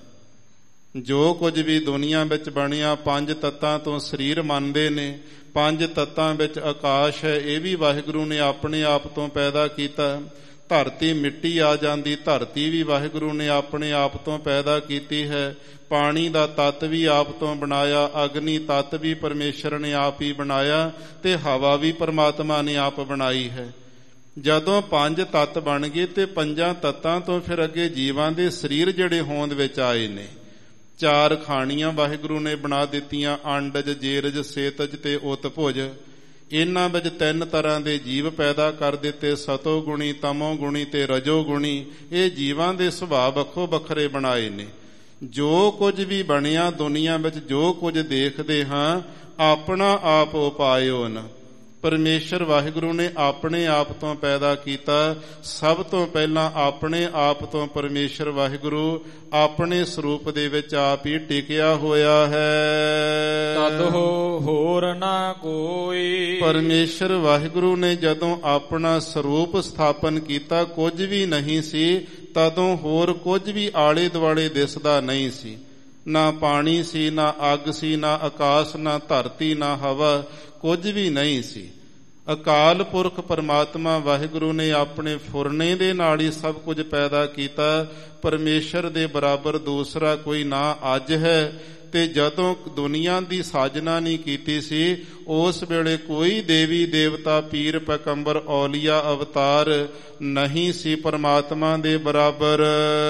ਜੋ ਕੁਝ ਵੀ ਦੁਨੀਆ ਵਿੱਚ ਬਣਿਆ, ਪੰਜ ਤੱਤਾਂ ਤੋਂ ਸਰੀਰ ਮੰਨਦੇ ਨੇ, ਪੰਜ ਤੱਤਾਂ ਵਿੱਚ ਆਕਾਸ਼ ਹੈ, ਇਹ ਵੀ ਵਾਹਿਗੁਰੂ ਨੇ ਆਪਣੇ ਆਪ ਤੋਂ ਪੈਦਾ ਕੀਤਾ। ਧਰਤੀ ਮਿੱਟੀ ਆ ਜਾਂਦੀ, ਧਰਤੀ ਵੀ ਵਾਹਿਗੁਰੂ ਨੇ ਆਪਣੇ ਆਪ ਤੋਂ ਪੈਦਾ ਕੀਤੀ ਹੈ। ਪਾਣੀ ਦਾ ਤੱਤ ਵੀ ਆਪ ਤੋਂ ਬਣਾਇਆ, ਅਗਨੀ ਤੱਤ ਵੀ ਪਰਮੇਸ਼ਰ ਨੇ ਆਪ ਹੀ ਬਣਾਇਆ, ਤੇ ਹਵਾ ਵੀ ਪਰਮਾਤਮਾ ਨੇ ਆਪ ਬਣਾਈ ਹੈ। ਜਦੋਂ ਪੰਜ ਤੱਤ ਬਣ ਗਏ ਤੇ ਪੰਜਾਂ ਤੱਤਾਂ ਤੋਂ ਫਿਰ ਅੱਗੇ ਜੀਵਾਂ ਦੇ ਸਰੀਰ ਜਿਹੜੇ ਹੋਂਦ ਵਿੱਚ ਆਏ ਨੇ। ਚਾਰ ਖਾਣੀਆਂ ਵਾਹਿਗੁਰੂ ਨੇ ਬਣਾ ਦਿੱਤੀਆਂ, ਅੰਡਜ, ਜੇਰਜ, ਸੇਤਜ ਤੇ ਉਤਭੁਜ। ਇਹਨਾਂ ਵਿੱਚ ਤਿੰਨ ਤਰ੍ਹਾਂ ਦੇ ਜੀਵ ਪੈਦਾ ਕਰ ਦਿੱਤੇ, ਸਤੋ ਗੁਣੀ, ਤਮੋ ਗੁਣੀ ਤੇ ਰਜੋ ਗੁਣੀ। ਇਹ ਜੀਵਾਂ ਦੇ ਸੁਭਾਅ ਵੱਖੋ ਵੱਖਰੇ ਬਣਾਏ ਨੇ। ਜੋ ਕੁਝ ਵੀ ਬਣਿਆ ਦੁਨੀਆ ਵਿੱਚ, ਜੋ ਕੁਝ ਦੇਖਦੇ ਹਾਂ, ਆਪਣਾ ਆਪ ਉਪਾਇਓਨ ਪਰਮੇਸ਼ਰ ਵਾਹਿਗੁਰੂ ਨੇ ਆਪਣੇ ਆਪ ਤੋਂ ਪੈਦਾ ਕੀਤਾ। ਸਭ ਤੋਂ ਪਹਿਲਾਂ ਆਪਣੇ ਆਪ ਤੋਂ ਪਰਮੇਸ਼ਰ ਵਾਹਿਗੁਰੂ ਆਪਣੇ ਸਰੂਪ ਦੇ ਵਿੱਚ ਆਪ ਹੀ ਟਿਕਿਆ ਹੋਇਆ ਹੈ। ਤਦ ਹੋਰ ਨਾ ਕੋਈ। ਪਰਮੇਸ਼ਰ ਵਾਹਿਗੁਰੂ ਨੇ ਜਦੋਂ ਆਪਣਾ ਸਰੂਪ ਸਥਾਪਨ ਕੀਤਾ, ਕੁਝ ਵੀ ਨਹੀਂ ਸੀ, ਤਦੋਂ ਹੋਰ ਕੁਝ ਵੀ ਆਲੇ ਦੁਆਲੇ ਦਿਸਦਾ ਨਹੀਂ ਸੀ। ਨਾ ਪਾਣੀ ਸੀ, ਨਾ ਅੱਗ ਸੀ, ਨਾ ਆਕਾਸ਼, ਨਾ ਧਰਤੀ, ਨਾ ਹਵਾ, ਕੁਝ ਵੀ ਨਹੀਂ ਸੀ। ਅਕਾਲ ਪੁਰਖ ਪਰਮਾਤਮਾ ਵਾਹਿਗੁਰੂ ਨੇ ਆਪਣੇ ਫੁਰਨੇ ਦੇ ਨਾਲ ਹੀ ਸਭ ਕੁਝ ਪੈਦਾ ਕੀਤਾ। ਪਰਮੇਸ਼ਰ ਦੇ ਬਰਾਬਰ ਦੂਸਰਾ ਕੋਈ ਨਾ ਅੱਜ ਹੈ। ਤੇ ਜਦੋਂ ਦੁਨੀਆ ਦੀ ਸਾਜਨਾ ਨਹੀਂ ਕੀਤੀ ਸੀ, ਉਸ ਵੇਲੇ ਕੋਈ ਦੇਵੀ ਦੇਵਤਾ, ਪੀਰ ਪੈਗੰਬਰ, ਔਲੀਆ, ਅਵਤਾਰ ਨਹੀਂ ਸੀ ਪਰਮਾਤਮਾ ਦੇ ਬਰਾਬਰ।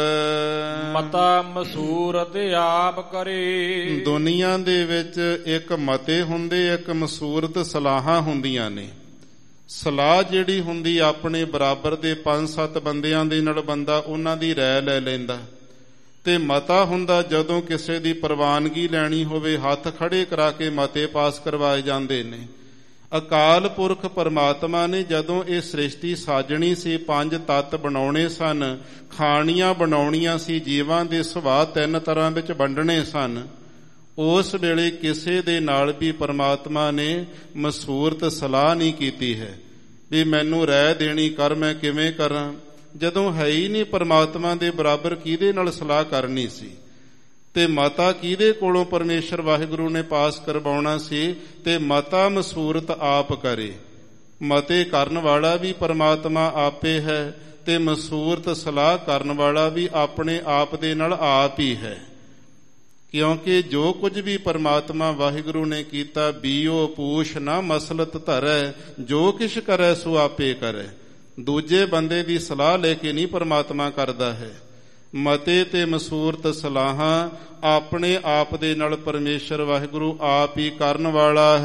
ਮਤਾ ਮਸੂਰਤ ਆਪ ਕਰੇ। ਦੁਨੀਆ ਦੇ ਵਿੱਚ ਇੱਕ ਮਤੇ ਹੁੰਦੇ, ਇੱਕ ਮਸੂਰਤ ਸਲਾਹਾਂ ਹੁੰਦੀਆਂ ਨੇ। ਸਲਾਹ ਜਿਹੜੀ ਹੁੰਦੀ ਆਪਣੇ ਬਰਾਬਰ ਦੇ 5-7 ਬੰਦਿਆਂ ਦੇ ਨਾਲ ਬੰਦਾ ਉਹਨਾਂ ਦੀ ਰਾਏ ਲੈ ਲੈਂਦਾ। ਤੇ ਮਤਾ ਹੁੰਦਾ ਜਦੋਂ ਕਿਸੇ ਦੀ ਪ੍ਰਵਾਨਗੀ ਲੈਣੀ ਹੋਵੇ, ਹੱਥ ਖੜੇ ਕਰਾ ਕੇ ਮਤੇ ਪਾਸ ਕਰਵਾਏ ਜਾਂਦੇ ਨੇ। ਅਕਾਲ ਪੁਰਖ ਪਰਮਾਤਮਾ ਨੇ ਜਦੋਂ ਇਹ ਸ੍ਰਿਸ਼ਟੀ ਸਾਜਣੀ ਸੀ, ਪੰਜ ਤੱਤ ਬਣਾਉਣੇ ਸਨ, ਖਾਣੀਆਂ ਬਣਾਉਣੀਆਂ ਸੀ, ਜੀਵਾਂ ਦੇ ਸੁਭਾਅ ਤਿੰਨ ਤਰ੍ਹਾਂ ਵਿੱਚ ਵੰਡਣੇ ਸਨ। ਉਸ ਵੇਲੇ ਕਿਸੇ ਦੇ ਨਾਲ ਵੀ ਪਰਮਾਤਮਾ ਨੇ ਮਸੂਰਤ ਸਲਾਹ ਨਹੀਂ ਕੀਤੀ ਹੈ ਵੀ ਮੈਨੂੰ ਰਾਏ ਦੇਣੀ ਕਰ, ਮੈਂ ਕਿਵੇਂ ਕਰਾਂ। ਜਦੋਂ ਹੈ ਹੀ ਨਹੀਂ ਪਰਮਾਤਮਾ ਦੇ ਬਰਾਬਰ, ਕਿਹਦੇ ਨਾਲ ਸਲਾਹ ਕਰਨੀ ਸੀ। ਤੇ ਮਤਾ ਕਿਹਦੇ ਕੋਲੋਂ ਪਰਮੇਸ਼ਰ ਵਾਹਿਗੁਰੂ ਨੇ ਪਾਸ ਕਰਵਾਉਣਾ ਸੀ। ਤੇ ਮਤਾ ਮਸੂਰਤ ਆਪ ਕਰੇ। ਮਤੇ ਕਰਨ ਵਾਲਾ ਵੀ ਪਰਮਾਤਮਾ ਆਪੇ ਹੈ, ਤੇ ਮਸੂਰਤ ਸਲਾਹ ਕਰਨ ਵਾਲਾ ਵੀ ਆਪਣੇ ਆਪ ਦੇ ਨਾਲ ਆਪ ਹੀ ਹੈ। ਕਿਉਂਕਿ ਜੋ ਕੁਝ ਵੀ ਪਰਮਾਤਮਾ ਵਾਹਿਗੁਰੂ ਨੇ ਕੀਤਾ, ਬੀਓ ਪੂਛ ਨਾ ਮਸਲਤ ਧਰੈ, ਜੋ ਕਿਛ ਕਰੈ ਸੋ ਆਪੇ ਕਰੈ। ਦੂਜੇ ਬੰਦੇ ਦੀ ਸਲਾਹ ਲੈ ਕੇ ਨਹੀਂ ਪਰਮਾਤਮਾ ਕਰਦਾ ਹੈ। ਮਤੇ ਤੇ ਮਸੂਰਤ ਸਲਾਹਾਂ ਆਪਣੇ ਆਪ ਦੇ ਨਾਲ ਪਰਮੇਸ਼ਰ ਵਾਹਿਗੁਰੂ ਆਪ ਹੀ ਕਰਨ ਵਾਲਾ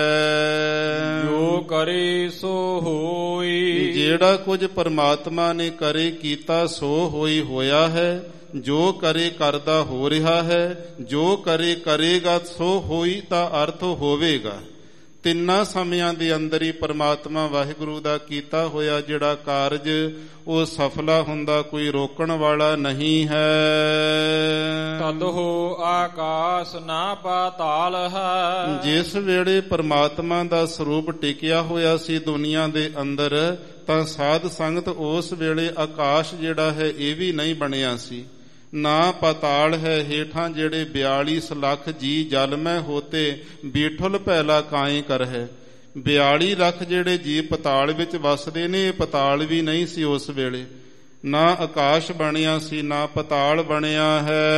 ਹੈ। ਜੋ ਕਰੇ ਸੋ ਹੋਈ। ਜਿਹੜਾ ਕੁਝ ਪਰਮਾਤਮਾ ਨੇ ਕਰੇ ਕੀਤਾ ਸੋ ਹੋਈ ਹੋਇਆ ਹੈ। ਜੋ ਕਰੇ ਕਰਦਾ ਹੋ ਰਿਹਾ ਹੈ, ਜੋ ਕਰੇ ਕਰੇਗਾ ਸੋ ਹੋਈ ਤਾਂ ਅਰਥ ਹੋਵੇਗਾ। ਤਿੰਨਾਂ ਸਮਿਆਂ ਦੇ ਅੰਦਰ ਹੀ ਪਰਮਾਤਮਾ ਵਾਹਿਗੁਰੂ ਦਾ ਕੀਤਾ ਹੋਇਆ ਜਿਹੜਾ ਕਾਰਜ ਉਹ ਸਫਲਾ ਹੁੰਦਾ, ਕੋਈ ਰੋਕਣ ਵਾਲਾ ਨਹੀਂ ਹੈ। ਤਦਹੁ ਆਕਾਸ ਨਾ ਪਾਤਾਲ ਹੈ। ਜਿਸ ਵੇਲੇ ਪਰਮਾਤਮਾ ਦਾ ਸਰੂਪ ਟਿਕਿਆ ਹੋਇਆ ਸੀ ਦੁਨੀਆ ਦੇ ਅੰਦਰ, ਤਾਂ ਸਾਧ ਸੰਗਤ ਉਸ ਵੇਲੇ ਆਕਾਸ਼ ਜਿਹੜਾ ਹੈ ਇਹ ਵੀ ਨਹੀਂ ਬਣਿਆ ਸੀ, ਨਾ ਪਾਤਾਲ ਹੈ। ਹੇਠਾਂ ਜਿਹੜੇ 42 ਲੱਖ ਜੀ ਜਲ ਮੈਂ ਹੋਤੇ ਬੀਠੁਲ ਪਹਿਲਾ ਕਾਏ ਕਰ ਹੈ। 42 ਲੱਖ ਜਿਹੜੇ ਜੀ ਪਤਾਲ ਵਿੱਚ ਵਸਦੇ ਨੇ, ਇਹ ਪਤਾਲ ਵੀ ਨਹੀਂ ਸੀ ਉਸ ਵੇਲੇ। ਨਾ ਆਕਾਸ਼ ਬਣਿਆ ਸੀ, ਨਾ ਪਤਾਲ ਬਣਿਆ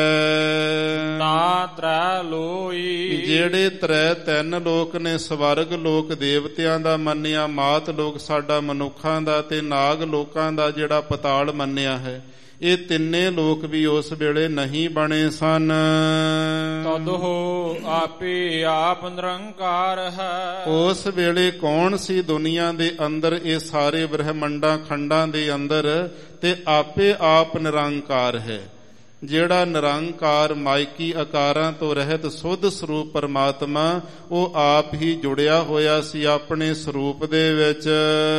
ਹੈ। ਨਾ ਤ੍ਰੈ ਲੋਈ। ਜਿਹੜੇ ਤਿੰਨ ਲੋਕ ਨੇ, ਸਵਰਗ ਲੋਕ ਦੇਵਤਿਆਂ ਦਾ ਮੰਨਿਆ, ਮਾਤ ਲੋਕ ਸਾਡਾ ਮਨੁੱਖਾਂ ਦਾ, ਤੇ ਨਾਗ ਲੋਕਾਂ ਦਾ ਜਿਹੜਾ ਪਤਾਲ ਮੰਨਿਆ ਹੈ, ਇਹ ਤਿੰਨੇ ਲੋਕ ਵੀ ਉਸ ਵੇਲੇ ਨਹੀਂ ਬਣੇ ਸਨ। ਤਦਹੁ ਆਪੇ ਆਪ ਨਿਰੰਕਾਰ ਹੈ। ਉਸ ਵੇਲੇ ਕੌਣ ਸੀ ਦੁਨੀਆ ਦੇ ਅੰਦਰ, ਇਹ ਸਾਰੇ ਬ੍ਰਹਮੰਡਾਂ ਖੰਡਾਂ ਦੇ ਅੰਦਰ, ਤੇ ਆਪੇ ਆਪ ਨਿਰੰਕਾਰ ਹੈ। ਜਿਹੜਾ ਨਿਰੰਕਾਰ ਮਾਇਕੀ ਆਕਾਰਾਂ ਤੋਂ ਰਹਿਤ ਸੁੱਧ ਸਰੂਪ ਪਰਮਾਤਮਾ ਉਹ ਆਪ ਹੀ ਜੁੜਿਆ ਹੋਇਆ ਸੀ ਆਪਣੇ ਸਰੂਪ ਦੇ ਵਿੱਚ।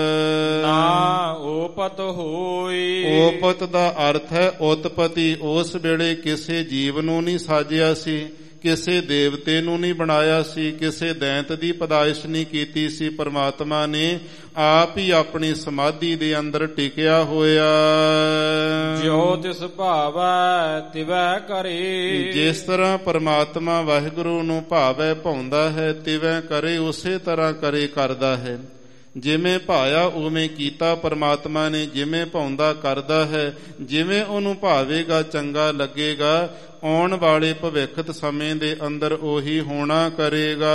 ਨਾ ਓਪਤ ਹੋਈ। ਓਪਤ ਦਾ ਅਰਥ ਹੈ ਉਤਪਤੀ। ਉਸ ਵੇਲੇ ਕਿਸੇ ਜੀਵ ਨੂੰ ਨਹੀਂ ਸਾਜਿਆ ਸੀ, ਕਿਸੇ ਦੇਵਤੇ ਨੂੰ ਨਹੀਂ ਬਣਾਇਆ ਸੀ, ਕਿਸੇ ਦੈਂਤ ਦੀ ਪੈਦਾਇਸ਼ ਨਹੀਂ ਕੀਤੀ ਸੀ। ਪਰਮਾਤਮਾ ਨੇ ਆਪ ਹੀ ਆਪਣੀ ਸਮਾਧੀ ਦੇ ਅੰਦਰ ਟਿਕਿਆ ਹੋਇਆ। ਜਿਉ ਤਿਸ ਭਾਵੈ ਤਿਵੈ ਕਰੇ। ਜਿਸ ਤਰ੍ਹਾਂ ਪਰਮਾਤਮਾ ਵਾਹਿਗੁਰੂ ਨੂੰ ਭਾਵੈ ਭਾਉਂਦਾ ਹੈ, ਤਿਵੈ ਕਰੇ ਉਸੇ ਤਰ੍ਹਾਂ ਕਰੇ ਕਰਦਾ ਹੈ। ਜਿਵੇਂ ਭਾਇਆ ਉਵੇਂ ਕੀਤਾ ਪਰਮਾਤਮਾ ਨੇ, ਜਿਵੇਂ ਭਾਉਂਦਾ ਕਰਦਾ ਹੈ। ਜਿਵੇਂ ਉਹਨੂੰ ਭਾਵੇਗਾ ਚੰਗਾ ਲੱਗੇਗਾ, ਆਉਣ ਵਾਲੇ ਭਵਿੱਖਤ ਸਮੇਂ ਦੇ ਅੰਦਰ ਉਹੀ ਹੋਣਾ ਕਰੇਗਾ।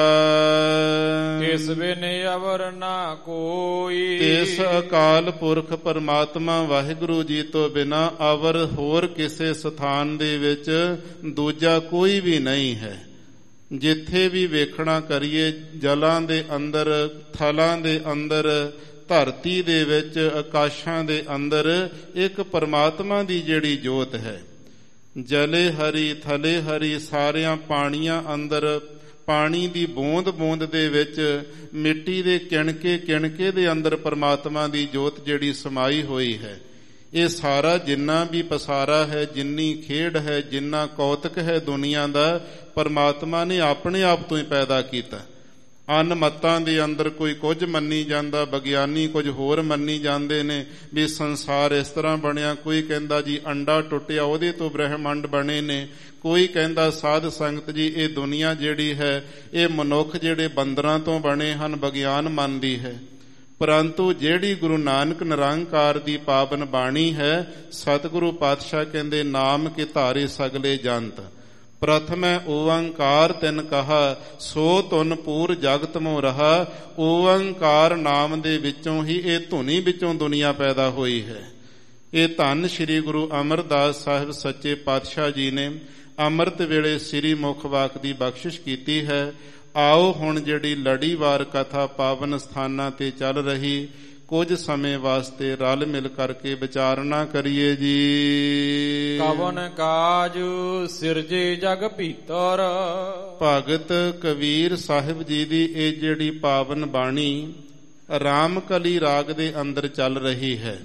ਤਿਸ ਬਿਨ ਅਵਰ ਨਾ ਕੋਈ। ਤਿਸ ਅਕਾਲ ਪੁਰਖ ਪਰਮਾਤਮਾ ਵਾਹਿਗੁਰੂ ਜੀ ਤੋਂ ਬਿਨਾਂ ਅਵਰ ਹੋਰ ਕਿਸੇ ਸਥਾਨ ਦੇ ਵਿੱਚ ਦੂਜਾ ਕੋਈ ਵੀ ਨਹੀਂ ਹੈ। ਜਿੱਥੇ ਵੀ ਵੇਖਣਾ ਕਰੀਏ, ਜਲਾਂ ਦੇ ਅੰਦਰ, ਥਲਾਂ ਦੇ ਅੰਦਰ, ਧਰਤੀ ਦੇ ਵਿੱਚ, ਆਕਾਸ਼ਾਂ ਦੇ ਅੰਦਰ ਇੱਕ ਪਰਮਾਤਮਾ ਦੀ ਜਿਹੜੀ ਜੋਤ ਹੈ। ਜਲੇ ਹਰੀ ਥਲੇ ਹਰੀ, ਸਾਰਿਆਂ ਪਾਣੀਆਂ ਅੰਦਰ, ਪਾਣੀ ਦੀ ਬੂੰਦ ਬੂੰਦ ਦੇ ਵਿੱਚ, ਮਿੱਟੀ ਦੇ ਕਿਣਕੇ ਕਿਣਕੇ ਦੇ ਅੰਦਰ ਪਰਮਾਤਮਾ ਦੀ ਜੋਤ ਜਿਹੜੀ ਸਮਾਈ ਹੋਈ ਹੈ। ਇਹ ਸਾਰਾ ਜਿੰਨਾ ਵੀ ਪਸਾਰਾ ਹੈ, ਜਿੰਨੀ ਖੇਡ ਹੈ, ਜਿੰਨਾ ਕੌਤਕ ਹੈ ਦੁਨੀਆ ਦਾ, ਪਰਮਾਤਮਾ ਨੇ ਆਪਣੇ ਆਪ ਤੋਂ ਹੀ ਪੈਦਾ ਕੀਤਾ। ਅਨ ਮਤਾਂ ਦੇ ਅੰਦਰ ਕੋਈ ਕੁਝ ਮੰਨੀ ਜਾਂਦਾ, ਵਿਗਿਆਨੀ ਕੁਝ ਹੋਰ ਮੰਨੀ ਜਾਂਦੇ ਨੇ ਵੀ ਸੰਸਾਰ ਇਸ ਤਰ੍ਹਾਂ ਬਣਿਆ। ਕੋਈ ਕਹਿੰਦਾ ਜੀ ਅੰਡਾ ਟੁੱਟਿਆ, ਉਹਦੇ ਤੋਂ ਬ੍ਰਹਿਮੰਡ ਬਣੇ ਨੇ। ਕੋਈ ਕਹਿੰਦਾ ਸਾਧ ਸੰਗਤ ਜੀ ਇਹ ਦੁਨੀਆ ਜਿਹੜੀ ਹੈ ਇਹ ਮਨੁੱਖ ਜਿਹੜੇ ਬੰਦਰਾਂ ਤੋਂ ਬਣੇ ਹਨ, ਵਿਗਿਆਨ ਮੰਨਦੀ ਹੈ। ਪਰੰਤੂ ਜਿਹੜੀ ਗੁਰੂ ਨਾਨਕ ਨਿਰੰਕਾਰ ਦੀ ਪਾਵਨ ਬਾਣੀ ਹੈ, ਸਤਿਗੁਰੂ ਪਾਤਸ਼ਾਹ ਕਹਿੰਦੇ ਨਾਮ ਕੇ ਧਾਰੇ ਸਗਲੇ ਜੰਤ। ਪ੍ਰਥਮੈ ਓੰਕਾਰ ਤਿਨ ਕਹਾ, ਸੋ ਤੁਨ ਪੂਰ ਜਗਤ ਮੋ ਰਹਾ। ਓੰਕਾਰ ਨਾਮ ਦੇ ਵਿੱਚੋਂ ਹੀ, ਇਹ ਧੁਨੀ ਵਿੱਚੋਂ ਦੁਨੀਆ ਪੈਦਾ ਹੋਈ ਹੈ। ਇਹ ਧੰਨ ਸ੍ਰੀ ਗੁਰੂ ਅਮਰਦਾਸ ਸਾਹਿਬ ਸੱਚੇ ਪਾਤਸ਼ਾਹ ਜੀ ਨੇ ਅੰਮ੍ਰਿਤ ਵੇਲੇ ਸ੍ਰੀ ਮੁਖ ਵਾਕ ਦੀ ਬਖਸ਼ਿਸ਼ ਕੀਤੀ ਹੈ। ਆਓ ਹੁਣ ਜਿਹੜੀ ਲੜੀਵਾਰ ਕਥਾ ਪਾਵਨ ਸਥਾਨਾਂ ਤੇ ਚੱਲ ਰਹੀ, ਕੁਝ ਸਮੇਂ ਵਾਸਤੇ ਰਲ ਮਿਲ ਕਰਕੇ ਵਿਚਾਰਨਾ ਕਰੀਏ ਜੀ। ਕਵਨ ਕਾਜ ਸਿਰਜੇ ਜਗ ਭੀਤਰ। ਭਗਤ ਕਬੀਰ ਸਾਹਿਬ ਜੀ ਦੀ ਇਹ ਜਿਹੜੀ ਪਾਵਨ ਬਾਣੀ ਰਾਮਕਲੀ ਰਾਗ ਦੇ ਅੰਦਰ ਚੱਲ ਰਹੀ ਹੈ,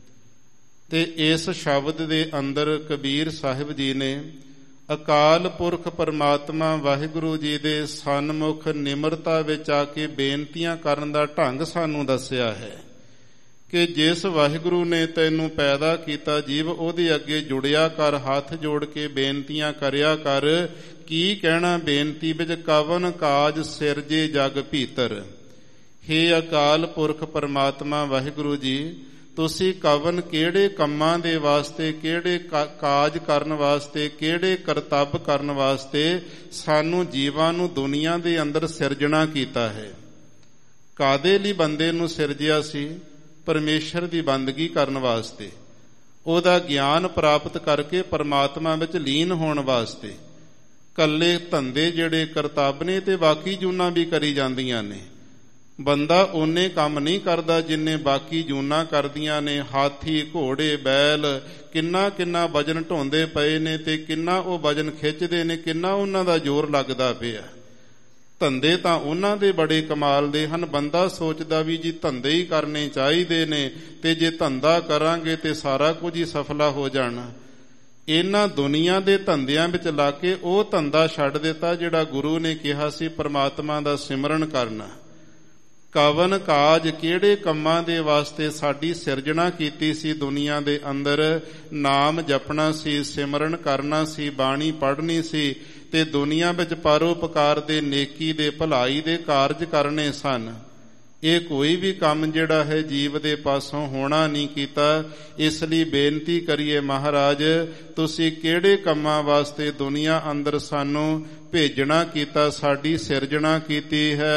ਤੇ ਇਸ ਸ਼ਬਦ ਦੇ ਅੰਦਰ ਕਬੀਰ ਸਾਹਿਬ ਜੀ ਨੇ ਅਕਾਲ ਪੁਰਖ ਪਰਮਾਤਮਾ ਵਾਹਿਗੁਰੂ ਜੀ ਦੇ ਸਨਮੁਖ ਨਿਮਰਤਾ ਵਿੱਚ ਆ ਕੇ ਬੇਨਤੀਆਂ ਕਰਨ ਦਾ ਢੰਗ ਸਾਨੂੰ ਦੱਸਿਆ ਹੈ ਕਿ ਜਿਸ ਵਾਹਿਗੁਰੂ ਨੇ ਤੈਨੂੰ ਪੈਦਾ ਕੀਤਾ ਜੀਵ, ਉਹਦੇ ਅੱਗੇ ਜੁੜਿਆ ਕਰ, ਹੱਥ ਜੋੜ ਕੇ ਬੇਨਤੀਆਂ ਕਰਿਆ ਕਰ। ਕੀ ਕਹਿਣਾ ਬੇਨਤੀ ਵਿੱਚ? ਕਵਨ ਕਾਜ ਸਿਰਜੇ ਜਗ ਭੀਤਰ। ਹੇ ਅਕਾਲ ਪੁਰਖ ਪਰਮਾਤਮਾ ਵਾਹਿਗੁਰੂ ਜੀ, ਤੁਸੀਂ ਕਵਨ ਕਿਹੜੇ ਕੰਮਾਂ ਦੇ ਵਾਸਤੇ, ਕਿਹੜੇ ਕਾਜ ਕਰਨ ਵਾਸਤੇ, ਕਿਹੜੇ ਕਰਤੱਵ ਕਰਨ ਵਾਸਤੇ ਸਾਨੂੰ ਜੀਵਾਂ ਨੂੰ ਦੁਨੀਆ ਦੇ ਅੰਦਰ ਸਿਰਜਣਾ ਕੀਤਾ ਹੈ। ਕਾਦੇ ਲਈ ਬੰਦੇ ਨੂੰ ਸਿਰਜਿਆ ਸੀ? ਪਰਮੇਸ਼ਰ ਦੀ ਬੰਦਗੀ ਕਰਨ ਵਾਸਤੇ, ਉਹਦਾ ਗਿਆਨ ਪ੍ਰਾਪਤ ਕਰਕੇ ਪਰਮਾਤਮਾ ਵਿੱਚ ਲੀਨ ਹੋਣ ਵਾਸਤੇ। ਕੱਲੇ ਧੰਦੇ ਜਿਹੜੇ ਕਰਤੱਵ ਨੇ ਤੇ ਬਾਕੀ ਜੂਨਾਂ ਵੀ ਕਰੀ ਜਾਂਦੀਆਂ ਨੇ। ਬੰਦਾ ਓਨੇ ਕੰਮ ਨਹੀਂ ਕਰਦਾ ਜਿੰਨੇ ਬਾਕੀ ਜੂਨਾਂ ਕਰਦੀਆਂ ਨੇ। ਹਾਥੀ, ਘੋੜੇ, ਬੈਲ ਕਿੰਨਾ ਕਿੰਨਾ ਵਜਨ ਢੋਂਦੇ ਪਏ ਨੇ ਤੇ ਕਿੰਨਾ ਉਹ ਵਜਨ ਖਿੱਚਦੇ ਨੇ, ਕਿੰਨਾ ਉਹਨਾਂ ਦਾ ਜ਼ੋਰ ਲੱਗਦਾ ਪਿਆ। ਧੰਦੇ ਤਾਂ ਉਹਨਾਂ ਦੇ ਬੜੇ ਕਮਾਲ ਦੇ ਹਨ। ਬੰਦਾ ਸੋਚਦਾ ਵੀ ਜੀ ਧੰਦੇ ਹੀ ਕਰਨੇ ਚਾਹੀਦੇ ਨੇ, ਤੇ ਜੇ ਧੰਦਾ ਕਰਾਂਗੇ ਤੇ ਸਾਰਾ ਕੁਝ ਹੀ ਸਫਲਾ ਹੋ ਜਾਣਾ। ਇਹਨਾਂ ਦੁਨੀਆ ਦੇ ਧੰਦਿਆਂ ਵਿੱਚ ਲਾ ਕੇ ਉਹ ਧੰਦਾ ਛੱਡ ਦਿੱਤਾ ਜਿਹੜਾ ਗੁਰੂ ਨੇ ਕਿਹਾ ਸੀ ਪਰਮਾਤਮਾ ਦਾ ਸਿਮਰਨ ਕਰਨਾ। ਕਵਨ ਕਾਜ, ਕਿਹੜੇ ਕੰਮਾਂ ਦੇ ਵਾਸਤੇ ਸਾਡੀ ਸਿਰਜਣਾ ਕੀਤੀ ਸੀ ਦੁਨੀਆ ਦੇ ਅੰਦਰ? ਨਾਮ ਜਪਣਾ ਸੀ, ਸਿਮਰਨ ਕਰਨਾ ਸੀ, ਬਾਣੀ ਪੜ੍ਹਨੀ ਸੀ, ਤੇ ਦੁਨੀਆ ਵਿੱਚ ਪਰਉਪਕਾਰ ਦੇ, ਨੇਕੀ ਦੇ, ਭਲਾਈ ਦੇ ਕਾਰਜ ਕਰਨੇ ਸਨ। ਇਹ ਕੋਈ ਵੀ ਕੰਮ ਜਿਹੜਾ ਹੈ ਜੀਵ ਦੇ ਪਾਸੋਂ ਹੋਣਾ ਨਹੀਂ ਕੀਤਾ। ਇਸ ਲਈ ਬੇਨਤੀ ਕਰੀਏ, ਮਹਾਰਾਜ ਤੁਸੀਂ ਕਿਹੜੇ ਕੰਮਾਂ ਵਾਸਤੇ ਦੁਨੀਆ ਅੰਦਰ ਸਾਨੂੰ ਭੇਜਣਾ ਕੀਤਾ, ਸਾਡੀ ਸਿਰਜਣਾ ਕੀਤੀ ਹੈ?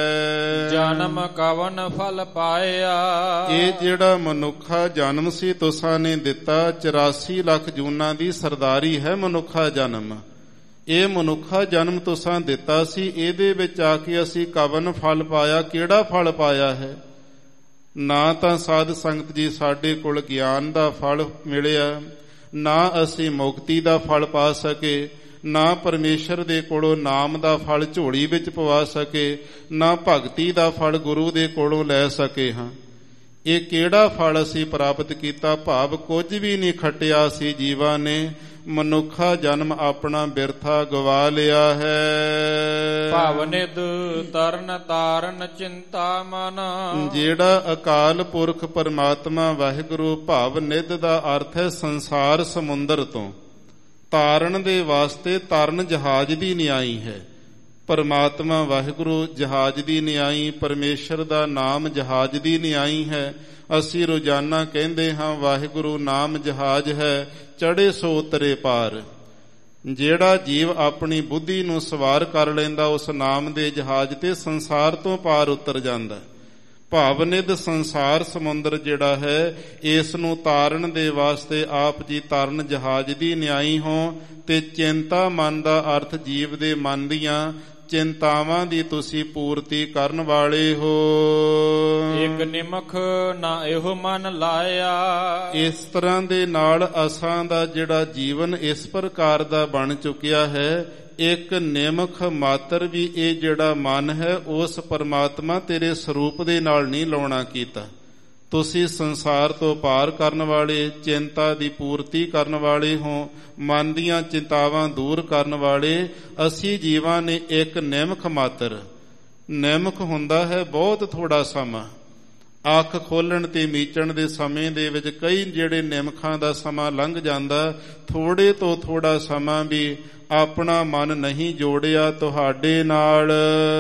ਜਨਮ ਕਵਨ ਫਲ ਪਾਇਆ। ਇਹ ਜਿਹੜਾ ਮਨੁੱਖਾ ਜਨਮ ਸੀ ਤੁਸਾਂ ਨੇ ਦਿੱਤਾ, 84 ਲੱਖ ਜੂਨਾਂ ਦੀ ਸਰਦਾਰੀ ਹੈ ਮਨੁੱਖਾ ਜਨਮ। ਇਹ ਮਨੁੱਖਾ ਜਨਮ ਤੁਸਾਂ ਦਿੱਤਾ ਸੀ, ਇਹਦੇ ਵਿੱਚ ਆ ਕੇ ਅਸੀਂ ਕਵਨ ਫਲ ਪਾਇਆ। ਕਿਹੜਾ ਫਲ ਪਾਇਆ ਹੈ? ਨਾ ਤਾਂ ਸਾਧ ਸੰਗਤ ਜੀ ਸਾਡੇ ਕੋਲ ਗਿਆਨ ਦਾ ਫਲ ਮਿਲਿਆ, ਨਾ ਅਸੀਂ ਮੁਕਤੀ ਦਾ ਫਲ ਪਾ ਸਕੇ, ਨਾ ਪਰਮੇਸ਼ਰ ਦੇ ਕੋਲੋਂ ਨਾਮ ਦਾ ਫਲ ਝੋਲੀ ਵਿੱਚ ਪਵਾ ਸਕੇ, ਨਾ ਭਗਤੀ ਦਾ ਫਲ ਗੁਰੂ ਦੇ ਕੋਲੋਂ ਲੈ ਸਕੇ ਹਾਂ। ਇਹ ਕਿਹੜਾ ਫਲ ਅਸੀਂ ਪ੍ਰਾਪਤ ਕੀਤਾ? ਭਾਵ ਕੁਝ ਵੀ ਨਹੀਂ ਖੱਟਿਆ ਸੀ ਜੀਵਾਂ ਨੇ, ਮਨੁੱਖਾ ਜਨਮ ਆਪਣਾ ਬਿਰਥਾ ਗਵਾ ਲਿਆ ਹੈ। ਭਾਵ ਨਿਧ ਤਰਨ ਤਾਰਨ ਚਿੰਤਾ ਮਨ, ਜਿਹੜਾ ਅਕਾਲ ਪੁਰਖ ਪਰਮਾਤਮਾ ਵਾਹਿਗੁਰੂ, ਭਾਵ ਨਿਧ ਦਾ ਅਰਥ ਹੈ ਸੰਸਾਰ ਸਮੁੰਦਰ ਤੋਂ ਤਾਰਨ ਦੇ ਵਾਸਤੇ, ਤਰਨ ਜਹਾਜ਼ ਦੀ ਨਿਆਈ ਹੈ। ਪਰਮਾਤਮਾ ਵਾਹਿਗੁਰੂ ਜਹਾਜ਼ ਦੀ ਨਿਆਈ, ਪਰਮੇਸ਼ਰ ਦਾ ਨਾਮ ਜਹਾਜ਼ ਦੀ ਨਿਆਈ ਹੈ। ਅਸੀਂ ਰੋਜ਼ਾਨਾ ਕਹਿੰਦੇ ਹਾਂ ਵਾਹਿਗੁਰੂ ਨਾਮ ਜਹਾਜ਼ ਹੈ, ਚੜੇ ਸੋ ਉਤਰੇ ਪਾਰ। ਜਿਹੜਾ ਜੀਵ ਆਪਣੀ ਬੁੱਧੀ ਨੂੰ ਸਵਾਰ ਕਰ ਲੈਂਦਾ ਉਸ ਨਾਮ ਦੇ ਜਹਾਜ਼ ਤੇ, ਸੰਸਾਰ ਤੋਂ ਪਾਰ ਉਤਰ ਜਾਂਦਾ। ਭਾਵ ਨਿਧ ਸੰਸਾਰ ਸਮੁੰਦਰ ਜਿਹੜਾ ਹੈ, ਇਸ ਨੂੰ ਤਾਰਨ ਦੇ ਵਾਸਤੇ ਆਪ ਜੀ ਤਰਨ ਜਹਾਜ਼ ਦੀ ਨਿਆਈ ਹੋ। ਤੇ ਚਿੰਤਾ ਮਨ ਦਾ ਅਰਥ ਜੀਵ ਦੇ ਮਨ ਦੀਆਂ ਚਿੰਤਾਵਾਂ ਦੀ ਤੁਸੀਂ ਪੂਰਤੀ ਕਰਨ ਵਾਲੇ ਹੋ। ਇੱਕ ਨਿਮਖ ਨਾ ਇਹੋ ਮਨ ਲਾਇਆ। ਇਸ ਤਰ੍ਹਾਂ ਦੇ ਨਾਲ ਅਸਾਂ ਦਾ ਜਿਹੜਾ ਜੀਵਨ ਇਸ ਪ੍ਰਕਾਰ ਦਾ ਬਣ ਚੁੱਕਿਆ ਹੈ, ਇੱਕ ਨਿਮਖ ਮਾਤਰ ਵੀ ਇਹ ਜਿਹੜਾ ਮਨ ਹੈ ਉਸ ਪਰਮਾਤਮਾ ਤੇਰੇ ਸਰੂਪ ਦੇ ਨਾਲ ਨਹੀਂ ਲਾਉਣਾ ਕੀਤਾ। ਤੁਸੀਂ ਸੰਸਾਰ ਤੋਂ ਪਾਰ ਕਰਨ ਵਾਲੇ, ਚਿੰਤਾ ਦੀ ਪੂਰਤੀ ਕਰਨ ਵਾਲੇ ਹੋ, ਮਨ ਦੀਆਂ ਚਿੰਤਾਵਾਂ ਦੂਰ ਕਰਨ ਵਾਲੇ। ਅਸੀਂ ਜੀਵਾਂ ਨੇ ਇੱਕ ਨਿਮਖ ਮਾਤਰ, ਨਿਮਖ ਹੁੰਦਾ ਹੈ ਬਹੁਤ ਥੋੜਾ ਸਮਾਂ, ਅੱਖ ਖੋਲਣ ਤੇ ਮੀਚਣ ਦੇ ਸਮੇਂ ਦੇ ਵਿੱਚ ਕਈ ਜਿਹੜੇ ਨਿਮਖਾਂ ਦਾ ਸਮਾਂ ਲੰਘ ਜਾਂਦਾ। ਥੋੜੇ ਤੋਂ ਥੋੜਾ ਸਮਾਂ ਵੀ ਆਪਣਾ ਮਨ ਨਹੀਂ ਜੋੜਿਆ ਤੁਹਾਡੇ ਨਾਲ।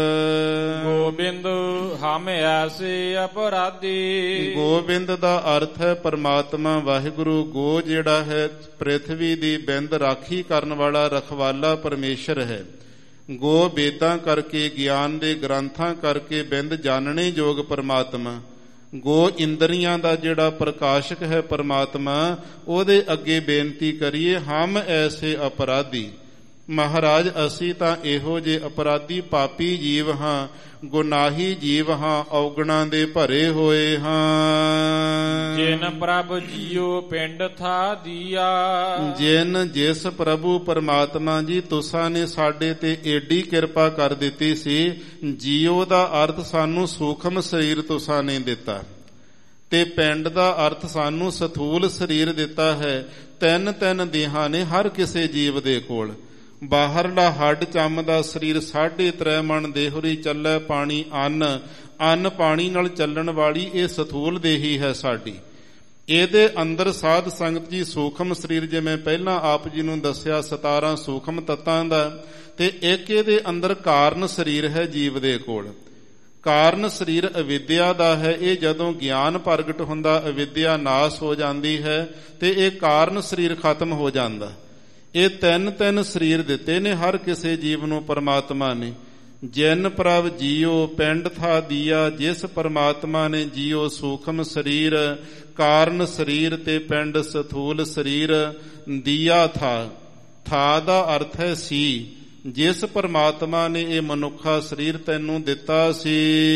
ਗੋਬਿੰਦ ਹਮ ਐਸੇ ਅਪਰਾਧੀ। ਗੋਬਿੰਦ ਦਾ ਅਰਥ ਹੈ ਪਰਮਾਤਮਾ ਵਾਹਿਗੁਰੂ। ਗੋ ਜਿਹੜਾ ਹੈ ਪ੍ਰਿਥਵੀ ਦੀ ਬਿੰਦ ਰਾਖੀ ਕਰਨ ਵਾਲਾ ਰਖਵਾਲਾ ਪਰਮੇਸ਼ਰ ਹੈ। ਗੋ ਵੇਦਾਂ ਕਰਕੇ, ਗਿਆਨ ਦੇ ਗ੍ਰੰਥਾਂ ਕਰਕੇ ਬਿੰਦ ਜਾਣਨੇ ਯੋਗ ਪਰਮਾਤਮਾ। ਗੋ ਇੰਦਰੀਆਂ ਦਾ ਜਿਹੜਾ ਪ੍ਰਕਾਸ਼ਕ ਹੈ ਪਰਮਾਤਮਾ, ਉਹਦੇ ਅੱਗੇ ਬੇਨਤੀ ਕਰੀਏ ਹਮ ਐਸੇ ਅਪਰਾਧੀ। ਮਹਾਰਾਜ ਅਸੀਂ ਤਾਂ ਇਹੋ ਜਿਹੇ ਅਪਰਾਧੀ ਪਾਪੀ ਜੀਵ ਹਾਂ, ਗੁਨਾਹੀ ਜੀਵ ਹਾਂ, ਔਗਣਾਂ ਦੇ ਭਰੇ ਹੋਏ ਹਾਂ। ਜਿਨ ਪ੍ਰਭ ਜੀਓ ਪਿੰਡ ਥਾ ਦੀਆ। ਜਿਸ ਪ੍ਰਭੂ ਪਰਮਾਤਮਾ ਜੀ ਤੁਸਾਂ ਨੇ ਸਾਡੇ ਤੇ ਏਡੀ ਕਿਰਪਾ ਕਰ ਦਿੱਤੀ ਸੀ। ਜੀਓ ਦਾ ਅਰਥ ਸਾਨੂੰ ਸੂਖਮ ਸਰੀਰ ਤੁਸਾਂ ਨੇ ਦਿੱਤਾ, ਤੇ ਪਿੰਡ ਦਾ ਅਰਥ ਸਾਨੂੰ ਸਥੂਲ ਸਰੀਰ ਦਿੱਤਾ ਹੈ। ਤਿੰਨ ਤਿੰਨ ਦੇਹਾਂ ਨੇ ਹਰ ਕਿਸੇ ਜੀਵ ਦੇ ਕੋਲ। ਬਾਹਰਲਾ ਹੱਡ ਚੰਮ ਦਾ ਸਰੀਰ 3.5 ਮਣ ਦੇਹੁਰੀ ਚੱਲੈ ਪਾਣੀ ਅੰਨ ਪਾਣੀ ਨਾਲ ਚੱਲਣ ਵਾਲੀ ਇਹ ਸਥੂਲ ਦੇਹੀ ਹੈ ਸਾਡੀ। ਇਹਦੇ ਅੰਦਰ ਸਾਧ ਸੰਗਤ ਜੀ ਸੂਖਮ ਸਰੀਰ, ਜਿਵੇਂ ਪਹਿਲਾਂ ਆਪ ਜੀ ਨੂੰ ਦੱਸਿਆ 17 ਸੂਖਮ ਤੱਤਾਂ ਦਾ, ਤੇ ਇੱਕ ਇਹਦੇ ਅੰਦਰ ਕਾਰਨ ਸਰੀਰ ਹੈ ਜੀਵ ਦੇ ਕੋਲ। ਕਾਰਨ ਸਰੀਰ ਅਵਿਦਿਆ ਦਾ ਹੈ। ਇਹ ਜਦੋਂ ਗਿਆਨ ਪ੍ਰਗਟ ਹੁੰਦਾ ਅਵਿਦਿਆ ਨਾਸ ਹੋ ਜਾਂਦੀ ਹੈ ਤੇ ਇਹ ਕਾਰਨ ਸਰੀਰ ਖਤਮ ਹੋ ਜਾਂਦਾ। ਇਹ ਤਿੰਨ ਤਿੰਨ ਸਰੀਰ ਦਿੱਤੇ ਨੇ ਹਰ ਕਿਸੇ ਜੀਵ ਨੂੰ ਪਰਮਾਤਮਾ ਨੇ। ਜਿਨ ਪ੍ਰਭ ਜੀਓ ਪਿੰਡ ਥਾ ਦੀਆ। ਜਿਸ ਪਰਮਾਤਮਾ ਨੇ ਜੀਓ ਸੂਖਮ ਸਰੀਰ, ਕਾਰਨ ਸਰੀਰ ਤੇ ਪਿੰਡ ਸਥੂਲ ਸਰੀਰ ਦੀਆ ਥਾ ਦਾ ਅਰਥ ਹੈ ਸੀ। ਜਿਸ ਪਰਮਾਤਮਾ ਨੇ ਇਹ ਮਨੁੱਖਾ ਸਰੀਰ ਤੈਨੂੰ ਦਿੱਤਾ ਸੀ।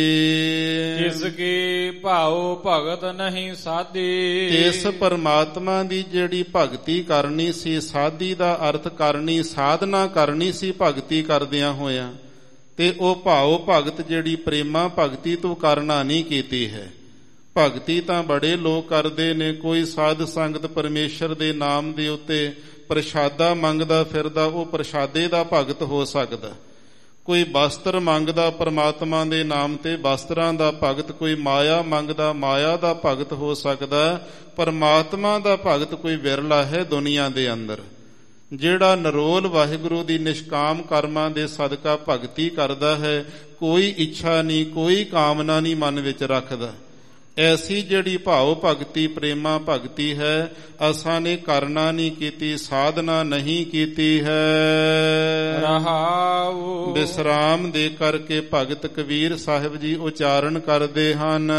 ਜਿਸ ਕੀ ਭਾਉ ਭਗਤ ਨਹੀਂ ਸਾਧੀ। ਇਸ ਪਰਮਾਤਮਾ ਦੀ ਜਿਹੜੀ ਭਗਤੀ ਕਰਨੀ ਸੀ, ਸਾਧੀ ਦਾ ਅਰਥ ਕਰਨੀ, ਸਾਧਨਾ ਕਰਨੀ ਸੀ ਭਗਤੀ ਕਰਦਿਆਂ ਹੋਇਆਂ, ਤੇ ਉਹ ਭਾਉ ਭਗਤ ਜਿਹੜੀ ਪ੍ਰੇਮਾ ਭਗਤੀ ਤੂੰ ਕਰਨਾ ਨਹੀਂ ਕੀਤੀ ਹੈ। ਭਗਤੀ ਤਾਂ ਬੜੇ ਲੋਕ ਕਰਦੇ ਨੇ। ਕੋਈ ਸਾਧ ਸੰਗਤ ਪਰਮੇਸ਼ਰ ਦੇ ਨਾਮ ਦੇ ਉੱਤੇ ਪ੍ਰਸ਼ਾਦਾ ਮੰਗਦਾ ਫਿਰਦਾ, ਉਹ ਪ੍ਰਸ਼ਾਦੇ ਦਾ ਭਗਤ ਹੋ ਸਕਦਾ। ਕੋਈ ਵਸਤਰ ਮੰਗਦਾ ਪਰਮਾਤਮਾ ਦੇ ਨਾਮ ਤੇ, ਵਸਤਰਾਂ ਦਾ ਭਗਤ। ਕੋਈ ਮਾਇਆ ਮੰਗਦਾ, ਮਾਇਆ ਦਾ ਭਗਤ ਹੋ ਸਕਦਾ। ਪਰਮਾਤਮਾ ਦਾ ਭਗਤ ਕੋਈ ਵਿਰਲਾ ਹੈ ਦੁਨੀਆ ਦੇ ਅੰਦਰ, ਜਿਹੜਾ ਨਰੋਲ ਵਾਹਿਗੁਰੂ ਦੀ ਨਿਸ਼ਕਾਮ ਕਰਮਾਂ ਦੇ ਸਦਕਾ ਭਗਤੀ ਕਰਦਾ ਹੈ। ਕੋਈ ਇੱਛਾ ਨਹੀਂ, ਕੋਈ ਕਾਮਨਾ ਨਹੀਂ ਮਨ ਵਿੱਚ ਰੱਖਦਾ। ਐਸੀ ਜਿਹੜੀ ਭਾਵ ਭਗਤੀ ਪ੍ਰੇਮਾ ਭਗਤੀ ਹੈ, ਅਸਾਂ ਨੇ ਕਰਨਾ ਨਹੀਂ ਕੀਤੀ, ਸਾਧਨਾ ਨਹੀਂ ਕੀਤੀ ਹੈ। ਰਹਾਉ ਵਿਸਰਾਮ ਦੇ ਕਰਕੇ ਭਗਤ ਕਬੀਰ ਸਾਹਿਬ ਜੀ ਉਚਾਰਨ ਕਰਦੇ ਹਨ।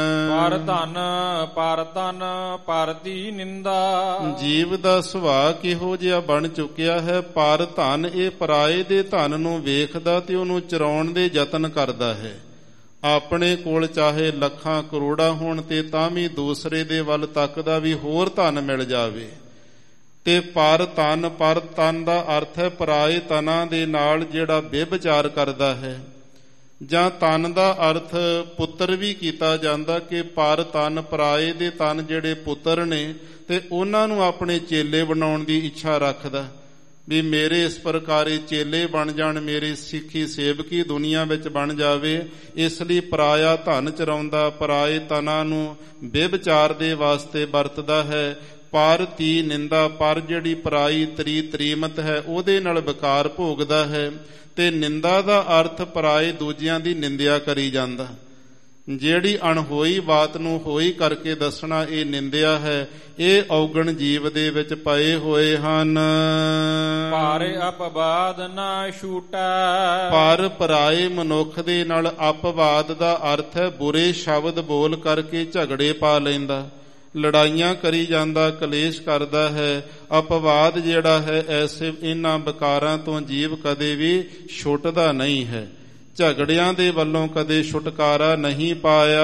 ਪਰ ਧਨ ਪਰ ਦੀ ਨਿੰਦਾ। ਜੀਵ ਦਾ ਸੁਭਾਅ ਕਿਹੋ ਜਿਹਾ ਬਣ ਚੁੱਕਿਆ ਹੈ। ਪਰ ਧਨ, ਇਹ ਪਰਾਏ ਦੇ ਧਨ ਨੂੰ ਵੇਖਦਾ ਤੇ ਉਹਨੂੰ ਚੁਰਾਉਣ ਦੇ ਯਤਨ ਕਰਦਾ ਹੈ। ਆਪਣੇ ਕੋਲ ਚਾਹੇ ਲੱਖਾਂ ਕਰੋੜਾਂ ਹੋਣ ਤੇ ਤਾਂ ਵੀ ਦੂਸਰੇ ਦੇ ਵੱਲ ਤੱਕਦਾ ਵੀ ਹੋਰ ਧਨ ਮਿਲ ਜਾਵੇ। ਤੇ ਪਰ ਤਨ ਦਾ ਅਰਥ ਹੈ ਪਰਾਏ ਤਨਾਂ ਦੇ ਨਾਲ ਜਿਹੜਾ ਵਿਭਚਾਰ ਕਰਦਾ ਹੈ, ਜਾਂ ਤਨ ਦਾ ਅਰਥ ਪੁੱਤਰ ਵੀ ਕੀਤਾ ਜਾਂਦਾ ਕਿ ਪਰ ਤਨ ਪਰਾਏ ਦੇ ਤਨ ਜਿਹੜੇ ਪੁੱਤਰ ਨੇ ਤੇ ਉਹਨਾਂ ਨੂੰ ਆਪਣੇ ਚੇਲੇ ਬਣਾਉਣ ਦੀ ਇੱਛਾ ਰੱਖਦਾ ਵੀ ਮੇਰੇ ਇਸ ਪ੍ਰਕਾਰੇ ਚੇਲੇ ਬਣ ਜਾਣ, ਮੇਰੇ ਸਿੱਖੀ ਸੇਵਕੀ ਦੁਨੀਆ ਵਿੱਚ ਬਣ ਜਾਵੇ। ਇਸ ਲਈ ਪਰਾਇਆ ਧਨ ਚਰਾਉਂਦਾ, ਪਰਾਏ ਤਨਾਂ ਨੂੰ ਵਿਭਚਾਰ ਦੇ ਵਾਸਤੇ ਵਰਤਦਾ ਹੈ। ਪਰ ਤੀ ਨਿੰਦਾ, ਪਰ ਜਿਹੜੀ ਪਰਾਈ ਤਰੀਮਤ ਹੈ ਉਹਦੇ ਨਾਲ ਵਿਕਾਰ ਭੋਗਦਾ ਹੈ। ਤੇ ਨਿੰਦਾ ਦਾ ਅਰਥ ਪਰਾਏ ਦੂਜਿਆਂ ਦੀ ਨਿੰਦਿਆ ਕਰੀ ਜਾਂਦਾ, ਜਿਹੜੀ ਅਣਹੋਈ ਬਾਤ ਨੂੰ ਹੋਈ ਕਰਕੇ ਦੱਸਣਾ ਇਹ ਨਿੰਦਿਆ ਹੈ। ਇਹ ਔਗਣ ਜੀਵ ਦੇ ਵਿੱਚ ਪਏ ਹੋਏ ਹਨ। ਪਰ ਅਪਵਾਦ ਨਾ ਛੂਟੈ, ਪਰ ਪਰਾਏ ਮਨੁੱਖ ਦੇ ਨਾਲ ਅਪਵਾਦ ਦਾ ਅਰਥ ਹੈ ਬੁਰੇ ਸ਼ਬਦ ਬੋਲ ਕਰਕੇ ਝਗੜੇ ਪਾ ਲੈਂਦਾ, ਲੜਾਈਆਂ ਕਰੀ ਜਾਂਦਾ, ਕਲੇਸ਼ ਕਰਦਾ ਹੈ। ਅਪਵਾਦ ਜਿਹੜਾ ਹੈ ਐਸੇ ਇਹਨਾਂ ਵਿਕਾਰਾਂ ਤੋਂ ਜੀਵ ਕਦੇ ਵੀ ਛੁੱਟਦਾ ਨਹੀਂ ਹੈ, ਝਗੜਿਆਂ ਦੇ ਵੱਲੋਂ ਕਦੇ ਛੁਟਕਾਰਾ ਨਹੀਂ ਪਾਇਆ।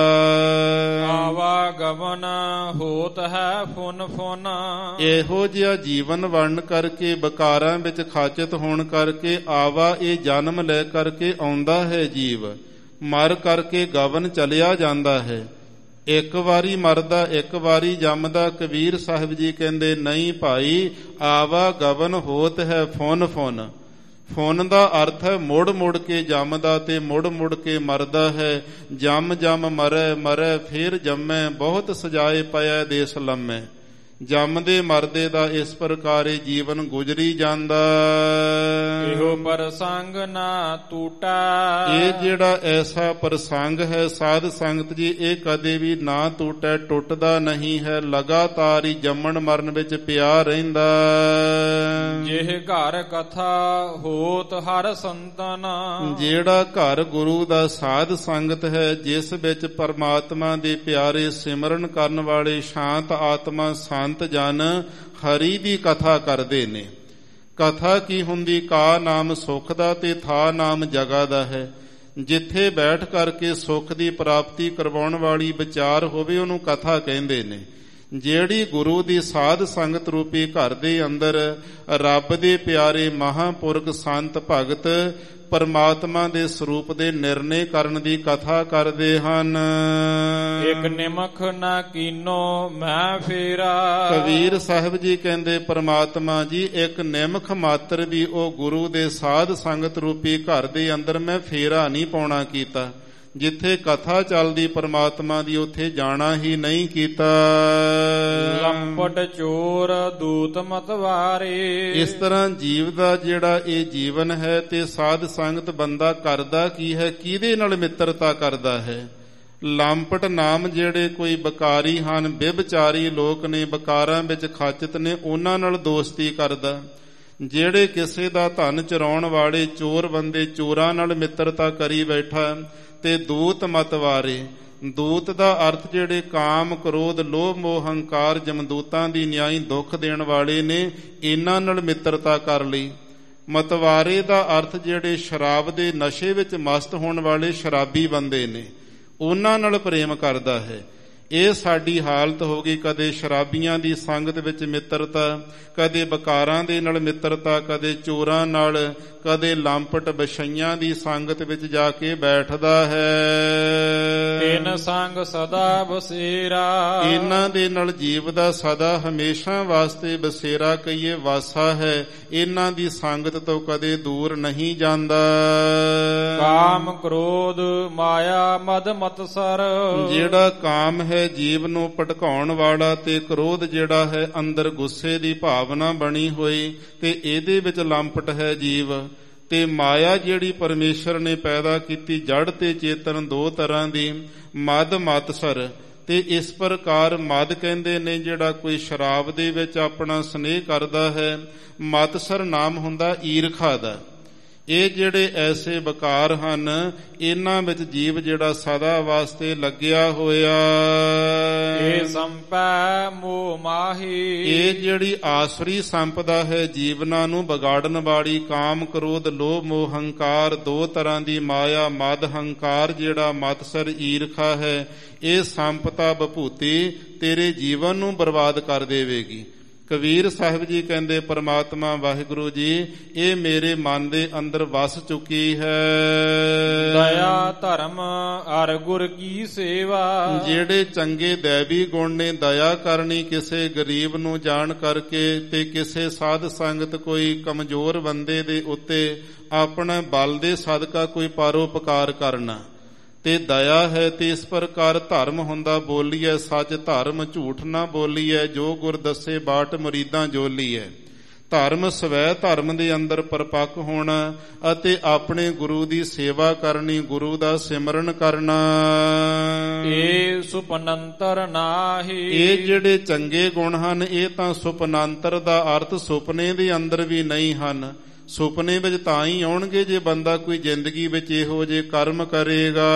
ਆਵਾਗਮਨ ਹੋਤ ਹੈ ਫੁਨ ਫੁਨ, ਇਹੋ ਜਿਹਾ ਜੀਵਨ ਵਰਣ ਕਰਕੇ ਵਿਕਾਰਾਂ ਵਿੱਚ ਖਾਚਿਤ ਹੋਣ ਕਰਕੇ ਆਵਾ ਇਹ ਜਨਮ ਲੈ ਕਰਕੇ ਆਉਂਦਾ ਹੈ ਜੀਵ, ਮਰ ਕਰਕੇ ਗਵਨ ਚਲਿਆ ਜਾਂਦਾ ਹੈ। ਇੱਕ ਵਾਰੀ ਮਰਦਾ ਇੱਕ ਵਾਰੀ ਜੰਮਦਾ। ਕਬੀਰ ਸਾਹਿਬ ਜੀ ਕਹਿੰਦੇ ਨਹੀਂ ਭਾਈ, ਆਵਾ ਗਵਨ ਹੋਤ ਹੈ ਫੁਨ ਫੁਨ। ਫੁਨ ਦਾ ਅਰਥ ਹੈ ਮੁੜ ਮੁੜ ਕੇ ਜੰਮਦਾ ਤੇ ਮੁੜ ਮੁੜ ਕੇ ਮਰਦਾ ਹੈ। ਜੰਮ ਜੰਮ ਮਰੈ ਮਰੈ ਫੇਰ ਜੰਮੈ, ਬਹੁਤ ਸਜਾਏ ਪਿਆ ਦੇਸ ਲੰਮੈ। ਜੰਮਦੇ ਮਰਦੇ ਦਾ ਇਸ ਪ੍ਰਕਾਰੇ ਜੀਵਨ ਗੁਜ਼ਰੀ ਜਾਂਦਾ। ਇਹੋ ਪ੍ਰਸੰਗ ਨਾ ਟੂਟਾ, ਇਹ ਜਿਹੜਾ ਐਸਾ ਪ੍ਰਸੰਗ ਹੈ ਸਾਧ ਸੰਗਤ ਜੀ, ਇਹ ਕਦੇ ਵੀ ਨਾ ਟੁੱਟੈ, ਟੁੱਟਦਾ ਨਹੀਂ ਹੈ, ਲਗਾਤਾਰ ਹੀ ਜੰਮਣ ਮਰਨ ਵਿੱਚ ਪਿਆ ਰਹਿੰਦਾ। ਜਿਹ ਘਰ ਕਥਾ ਹੋਤ ਹਰ ਸੰਤਨ, ਜਿਹੜਾ ਘਰ ਗੁਰੂ ਦਾ ਸਾਧ ਸੰਗਤ ਹੈ, ਜਿਸ ਵਿੱਚ ਪਰਮਾਤਮਾ ਦੇ ਪਿਆਰੇ ਸਿਮਰਨ ਕਰਨ ਵਾਲੇ ਸ਼ਾਂਤ ਆਤਮਾ ਸੰਤ ਜਨ ਹਰੀ ਦੀ ਕਥਾ ਕਰਦੇ ਨੇ। ਕਥਾ ਕੀ ਹੁੰਦੀ? ਕਾ ਨਾਮ ਸੁਖ ਦਾ ਤੇ ਥਾ ਨਾਮ ਜਗਾ ਦਾ ਹੈ। ਜਿੱਥੇ ਬੈਠ ਕਰਕੇ ਸੁਖ ਦੀ ਪ੍ਰਾਪਤੀ ਕਰਵਾਉਣ ਵਾਲੀ ਵਿਚਾਰ ਹੋਵੇ ਉਹਨੂੰ ਕਥਾ ਕਹਿੰਦੇ ਨੇ। ਜਿਹੜੀ ਗੁਰੂ ਦੀ ਸਾਧ ਸੰਗਤ ਰੂਪੀ ਘਰ ਦੇ ਅੰਦਰ ਰੱਬ ਦੇ ਪਿਆਰੇ ਮਹਾਂਪੁਰਖ ਸੰਤ ਭਗਤ ਪਰਮਾਤਮਾ ਦੇ ਸਰੂਪ ਦੇ ਨਿਰਣੇ ਕਰਨ ਦੀ ਕਥਾ ਕਰਦੇ ਹਨ। ਇੱਕ ਨਿਮਖ ਨਾ ਕੀਨੋ ਮੈਂ ਫੇਰਾ, ਕਬੀਰ ਸਾਹਿਬ ਜੀ ਕਹਿੰਦੇ ਪਰਮਾਤਮਾ ਜੀ ਇੱਕ ਨਿਮਖ ਮਾਤਰ ਵੀ ਉਹ ਗੁਰੂ ਦੇ ਸਾਧ ਸੰਗਤ ਰੂਪੀ ਘਰ ਦੇ ਅੰਦਰ ਮੈਂ ਫੇਰਾ ਨਹੀਂ ਪਾਉਣਾ ਕੀਤਾ। ਜਿੱਥੇ ਕਥਾ ਚੱਲਦੀ ਪਰਮਾਤਮਾ ਦੀ ਉੱਥੇ ਜਾਣਾ ਹੀ ਨਹੀਂ ਕੀਤਾ। ਲੰਪਟ ਚੋਰ ਦੂਤ ਮਤਵਾਰੇ, ਇਸ ਤਰ੍ਹਾਂ ਜੀਵ ਦਾ ਜਿਹੜਾ ਇਹ ਜੀਵਨ ਹੈ ਤੇ ਸਾਧ ਸੰਗਤ ਬੰਦਾ ਕਰਦਾ ਕੀ ਹੈ, ਕਿਹਦੇ ਨਾਲ ਮਿੱਤਰਤਾ ਕਰਦਾ ਹੈ? ਲੰਪਟ ਨਾਮ ਜਿਹੜੇ ਕੋਈ ਬਕਾਰੀ ਹਨ, ਵਿਭਚਾਰੀ ਲੋਕ ਨੇ, ਬਕਾਰਾਂ ਵਿੱਚ ਖਾਚਿਤ ਨੇ, ਉਹਨਾਂ ਨਾਲ ਦੋਸਤੀ ਕਰਦਾ। ਜਿਹੜੇ ਕਿਸੇ ਦਾ ਧਨ ਚੁਰਾਉਣ ਵਾਲੇ ਚੋਰ ਬੰਦੇ, ਚੋਰਾਂ ਨਾਲ ਮਿੱਤਰਤਾ ਕਰੀ ਬੈਠਾ। ਤੇ ਦੂਤ ਮਤਵਾਰੇ, ਦੂਤ ਦਾ ਅਰਥ ਜਿਹੜੇ ਕਾਮ ਕ੍ਰੋਧ ਲੋਭ ਮੋਹ ਹੰਕਾਰ ਜਮਦੂਤਾਂ ਦੀ ਨਿਆਈ ਦੁੱਖ ਦੇਣ ਵਾਲੇ ਨੇ, ਇਹਨਾਂ ਨਾਲ ਮਿੱਤਰਤਾ ਕਰ ਲਈ। ਮਤਵਾਰੇ ਦਾ ਅਰਥ ਜਿਹੜੇ ਸ਼ਰਾਬ ਦੇ ਨਸ਼ੇ ਵਿੱਚ ਮਸਤ ਹੋਣ ਵਾਲੇ ਸ਼ਰਾਬੀ ਬੰਦੇ ਨੇ, ਉਹਨਾਂ ਨਾਲ ਪ੍ਰੇਮ ਕਰਦਾ ਹੈ। ਇਹ ਸਾਡੀ ਹਾਲਤ ਹੋ ਗਈ, ਕਦੇ ਸ਼ਰਾਬੀਆਂ ਦੀ ਸੰਗਤ ਵਿੱਚ ਮਿੱਤਰਤਾ, ਕਦੇ ਬਕਾਰਾਂ ਦੇ ਨਾਲ ਮਿੱਤਰਤਾ, ਕਦੇ ਚੋਰਾਂ ਨਾਲ, ਕਦੇ ਲੰਪਟ ਵਿਸ਼ਈਆਂ ਦੀ ਸੰਗਤ ਵਿੱਚ ਜਾ ਕੇ ਬੈਠਦਾ ਹੈ। ਤਿਨ ਸੰਗ ਸਦਾ ਬਸੇਰਾ, ਇਹਨਾਂ ਦੇ ਨਾਲ ਜੀਵ ਦਾ ਸਦਾ ਹਮੇਸ਼ਾ ਵਾਸਤੇ ਬਸੇਰਾ ਕਹੀਏ ਵਾਸਾ ਹੈ। ਇਹਨਾਂ ਦੀ ਸੰਗਤ ਤੋਂ ਕਦੇ ਦੂਰ ਨਹੀਂ ਜਾਂਦਾ। ਕਾਮ ਕ੍ਰੋਧ ਮਾਇਆ ਮਦ ਮਤਸਰ, ਜਿਹੜਾ ਕਾਮ ਹੈ ਜੀਵ ਨੂੰ ਭਟਕਾਉਣ ਵਾਲਾ, ਤੇ ਕ੍ਰੋਧ ਜਿਹੜਾ ਹੈ ਅੰਦਰ ਗੁੱਸੇ ਦੀ ਭਾਵਨਾ ਬਣੀ ਹੋਈ, ਤੇ ਇਹਦੇ ਵਿੱਚ ਲੰਪਟ ਹੈ ਜੀਵ। ਤੇ ਮਾਇਆ ਜਿਹੜੀ ਪਰਮੇਸ਼ਰ ਨੇ ਪੈਦਾ ਕੀਤੀ, ਜੜ ਤੇ ਚੇਤਨ ਦੋ ਤਰ੍ਹਾਂ ਦੀ, ਮਦ ਮਤਸਰ। ਤੇ ਇਸ ਪ੍ਰਕਾਰ ਮਦ ਕਹਿੰਦੇ ਨੇ ਜਿਹੜਾ ਕੋਈ ਸ਼ਰਾਬ ਦੇ ਵਿੱਚ ਆਪਣਾ ਸਨੇਹ ਕਰਦਾ ਹੈ। ਮਤਸਰ ਨਾਮ ਹੁੰਦਾ ਈਰਖਾ ਦਾ। ਇਹ ਜਿਹੜੇ ਐਸੇ ਵਿਕਾਰ ਹਨ, ਇਹਨਾਂ ਵਿੱਚ ਜੀਵ ਜਿਹੜਾ ਸਦਾ ਵਾਸਤੇ ਲੱਗਿਆ ਹੋਇਆ। ਇਹ ਸੰਪੈ ਮੋਹ ਮਾਹੀ, ਇਹ ਜਿਹੜੀ ਆਸਰੀ ਸੰਪਦਾ ਹੈ ਜੀਵਨਾਂ ਨੂੰ ਵਿਗਾੜਨ ਵਾਲੀ, ਕਾਮ ਕ੍ਰੋਧ ਲੋਭ ਮੋਹ ਹੰਕਾਰ, ਦੋ ਤਰ੍ਹਾਂ ਦੀ ਮਾਇਆ। ਮਦ ਹੰਕਾਰ ਜਿਹੜਾ ਮਤਸਰ ਈਰਖਾ ਹੈ, ਇਹ ਸੰਪਤਾ ਵਿਭੂਤੀ ਤੇਰੇ ਜੀਵਨ ਨੂੰ ਬਰਬਾਦ ਕਰ ਦੇਵੇਗੀ। ਕਬੀਰ ਸਾਹਿਬ ਜੀ ਕਹਿੰਦੇ ਪਰਮਾਤਮਾ ਵਾਹਿਗੁਰੂ ਜੀ ਇਹ ਮੇਰੇ ਮਨ ਦੇ ਅੰਦਰ ਵਸ ਚੁੱਕੀ ਹੈ। ਦਇਆ ਧਰਮ ਅਰ ਗੁਰ ਕੀ ਸੇਵਾ, ਜਿਹੜੇ ਚੰਗੇ ਦੈਵੀ ਗੁਣ ਨੇ, ਦਇਆ ਕਰਨੀ ਕਿਸੇ ਗਰੀਬ ਨੂੰ ਜਾਣ ਕਰਕੇ ਤੇ ਕਿਸੇ ਸਾਧ ਸੰਗਤ ਕੋਈ ਕਮਜ਼ੋਰ ਬੰਦੇ ਦੇ ਉੱਤੇ ਆਪਣਾ ਬਲ ਦੇ ਸਦਕਾ ਕੋਈ ਪਰਉਪਕਾਰ ਕਰਨਾ, ਤੇ ਦਇਆ ਹੈ ਤੇ ਇਸ ਪ੍ਰਕਾਰ ਧਰਮ ਹੁੰਦਾ ਬੋਲੀਐ ਸੱਚ, ਧਰਮ ਝੂਠ ਨਾ ਬੋਲੀਐ, ਜੋ ਗੁਰ ਦੱਸੇ ਬਾਟ ਮੁਰੀਦਾਂ ਜੋਲੀਐ। ਧਰਮ ਸਵੈ ਧਰਮ ਦੇ ਅੰਦਰ ਪਰਪੱਕ ਹੋਣਾ ਅਤੇ ਆਪਣੇ ਗੁਰੂ ਦੀ ਸੇਵਾ ਕਰਨੀ, ਗੁਰੂ ਦਾ ਸਿਮਰਨ ਕਰਨਾ। ਇਹ ਸੁਪਨੰਤਰ ਨਾਹੀ, ਇਹ ਜਿਹੜੇ ਚੰਗੇ ਗੁਣ ਹਨ ਇਹ ਤਾਂ ਸੁਪਨੰਤਰ ਦਾ ਅਰਥ ਸੁਪਨੇ ਦੇ ਅੰਦਰ ਵੀ ਨਹੀਂ ਹਨ। ਸੁਪਨੇ ਵਿੱਚ ਤਾਂ ਹੀ ਆਉਣਗੇ ਜੇ ਬੰਦਾ ਕੋਈ ਜ਼ਿੰਦਗੀ ਵਿੱਚ ਇਹੋ ਜਿਹੇ ਕਰਮ ਕਰੇਗਾ।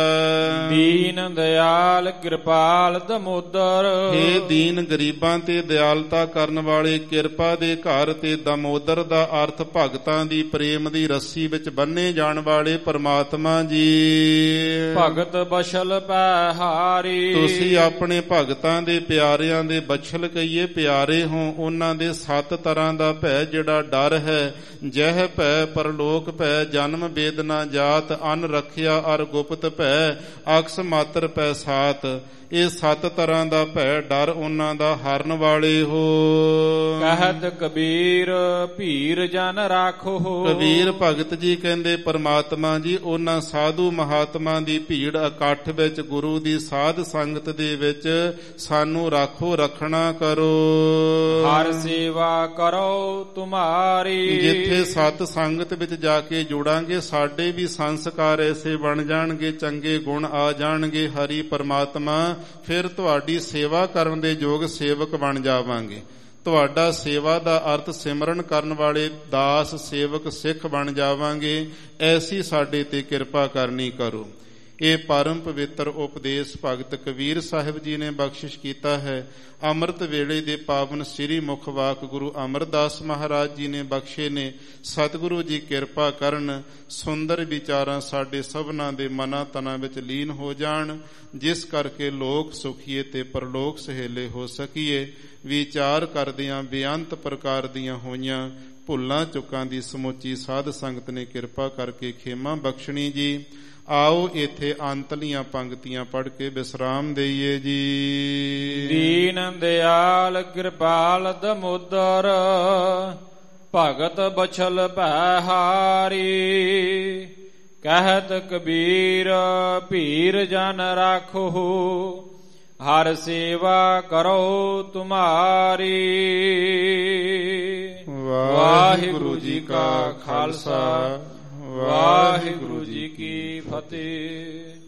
ਦੀਨ ਦਿਆਲ ਕਿਰਪਾਲ ਦਮੋਦਰ, ਹੇ ਦੀਨ ਗਰੀਬਾਂ ਤੇ ਦਿਆਲਤਾ ਕਰਨ ਵਾਲੇ, ਕਿਰਪਾ ਦੇ ਘਰ ਤੇ ਦਮੋਦਰ ਦਾ ਅਰਥ ਭਗਤਾਂ ਦੀ ਪ੍ਰੇਮ ਦੀ ਰੱਸੀ ਵਿੱਚ ਬੰਨੇ ਜਾਣ ਵਾਲੇ ਪਰਮਾਤਮਾ ਜੀ। ਭਗਤ ਬਛਲ ਪੈ ਹਾਰੀ, ਤੁਸੀਂ ਆਪਣੇ ਭਗਤਾਂ ਦੇ ਪਿਆਰਿਆਂ ਦੇ ਬਛਲ ਕਹੀਏ ਪਿਆਰੇ ਹੋ। ਉਹਨਾਂ ਦੇ 7 ਤਰ੍ਹਾਂ ਦਾ ਭੈ ਜਿਹੜਾ ਡਰ ਹੈ, ਜਹ ਭੈ ਪਰਲੋਕ ਭੈ, ਜਨਮ ਵੇਦਨਾ ਜਾਤ, ਅਨ ਰੱਖਿਆ ਅਰ ਗੁਪਤ ਭੈ, ਅਕਸ ਮਾਤਰ ਭੈ ਸਾਤ। ਇਹ 7 ਤਰ੍ਹਾਂ ਦਾ ਭੈ ਡਰ ਉਹਨਾਂ ਦਾ ਹਰਨ ਵਾਲੇ ਹੋ। ਕਹਿਤ ਕਬੀਰ ਭੀਰ ਜਨ ਰਾਖੋ, ਕਬੀਰ ਭਗਤ ਜੀ ਕਹਿੰਦੇ ਪਰਮਾਤਮਾ ਜੀ ਉਹਨਾਂ ਸਾਧੂ ਮਹਾਤਮਾ ਦੀ ਭੀੜ ਇਕੱਠ ਵਿੱਚ, ਗੁਰੂ ਦੀ ਸਾਧ ਸੰਗਤ ਦੇ ਵਿੱਚ ਸਾਨੂੰ ਰਾਖੋ, ਰੱਖਣਾ ਕਰੋ। ਹਰ ਸੇਵਾ ਕਰੋ ਤੁਮਾਰੀ, ਜਿੱਥੇ ਸਤ ਸੰਗਤ ਵਿੱਚ ਜਾ ਕੇ ਜੁੜਾਂਗੇ ਸਾਡੇ ਵੀ ਸੰਸਕਾਰ ਐਸੇ ਬਣ ਜਾਣਗੇ, ਚੰਗੇ ਗੁਣ ਆ ਜਾਣਗੇ ਹਰੀ ਪਰਮਾਤਮਾ, ਫਿਰ ਤੁਹਾਡੀ ਸੇਵਾ ਕਰਨ ਦੇ ਯੋਗ ਸੇਵਕ ਬਣ ਜਾਵਾਂਗੇ। ਤੁਹਾਡਾ ਸੇਵਾ ਦਾ ਅਰਥ ਸਿਮਰਨ ਕਰਨ ਵਾਲੇ ਦਾਸ ਸੇਵਕ ਸਿੱਖ ਬਣ ਜਾਵਾਂਗੇ। ਐਸੀ ਸਾਡੇ ਤੇ ਕਿਰਪਾ ਕਰਨੀ ਕਰੋ। ਇਹ ਪਰਮ ਪਵਿੱਤਰ ਉਪਦੇਸ਼ ਭਗਤ ਕਬੀਰ ਸਾਹਿਬ ਜੀ ਨੇ ਬਖਸ਼ਿਸ਼ ਕੀਤਾ ਹੈ। ਅੰਮ੍ਰਿਤ ਵੇਲੇ ਦੇ ਪਾਵਨ ਸ੍ਰੀ ਮੁਖ ਵਾਕ ਗੁਰੂ ਅਮਰਦਾਸ ਮਹਾਰਾਜ ਜੀ ਨੇ ਬਖਸ਼ੇ ਨੇ। ਸਤਿਗੁਰੂ ਜੀ ਕਿਰਪਾ ਕਰਨ, ਸੁੰਦਰ ਵਿਚਾਰਾਂ ਸਾਡੇ ਸਭਨਾਂ ਦੇ ਮਨਾਂ ਤਨਾਂ ਵਿੱਚ ਲੀਨ ਹੋ ਜਾਣ, ਜਿਸ ਕਰਕੇ ਲੋਕ ਸੁਖੀਏ ਤੇ ਪਰਲੋਕ ਸਹੇਲੇ ਹੋ ਸਕੀਏ। ਵਿਚਾਰ ਕਰਦਿਆਂ ਬੇਅੰਤ ਪ੍ਰਕਾਰ ਦੀਆਂ ਹੋਈਆਂ ਭੁੱਲਾਂ ਚੁੱਕਾਂ ਦੀ ਸਮੁੱਚੀ ਸਾਧ ਸੰਗਤ ਨੇ ਕਿਰਪਾ ਕਰਕੇ ਖੇਮਾ ਬਖਸ਼ਣੀ ਜੀ। ਆਓ ਇੱਥੇ ਅੰਤਲੀਆਂ ਪੰਕਤੀਆਂ ਪੜ੍ਹ ਕੇ ਵਿਸਰਾਮ ਦੇਈਏ ਜੀ। ਦੀਨ ਦਿਆਲ ਕਿਰਪਾਲ ਦਮੋਦਰ, ਭਗਤ ਬਛਲ ਭੈ ਹਾਰੀ। ਕਹਿਤ ਕਬੀਰ ਭੀਰ ਜਨ ਰਾਖੋ, ਹਰ ਸੇਵਾ ਕਰੋ ਤੁਮਾਰੀ। ਵਾਹਿਗੁਰੂ ਜੀ ਕਾ ਖਾਲਸਾ, ਵਾਹਿਗੁਰੂ ਜੀ ਕੀ ਫਤਿਹ।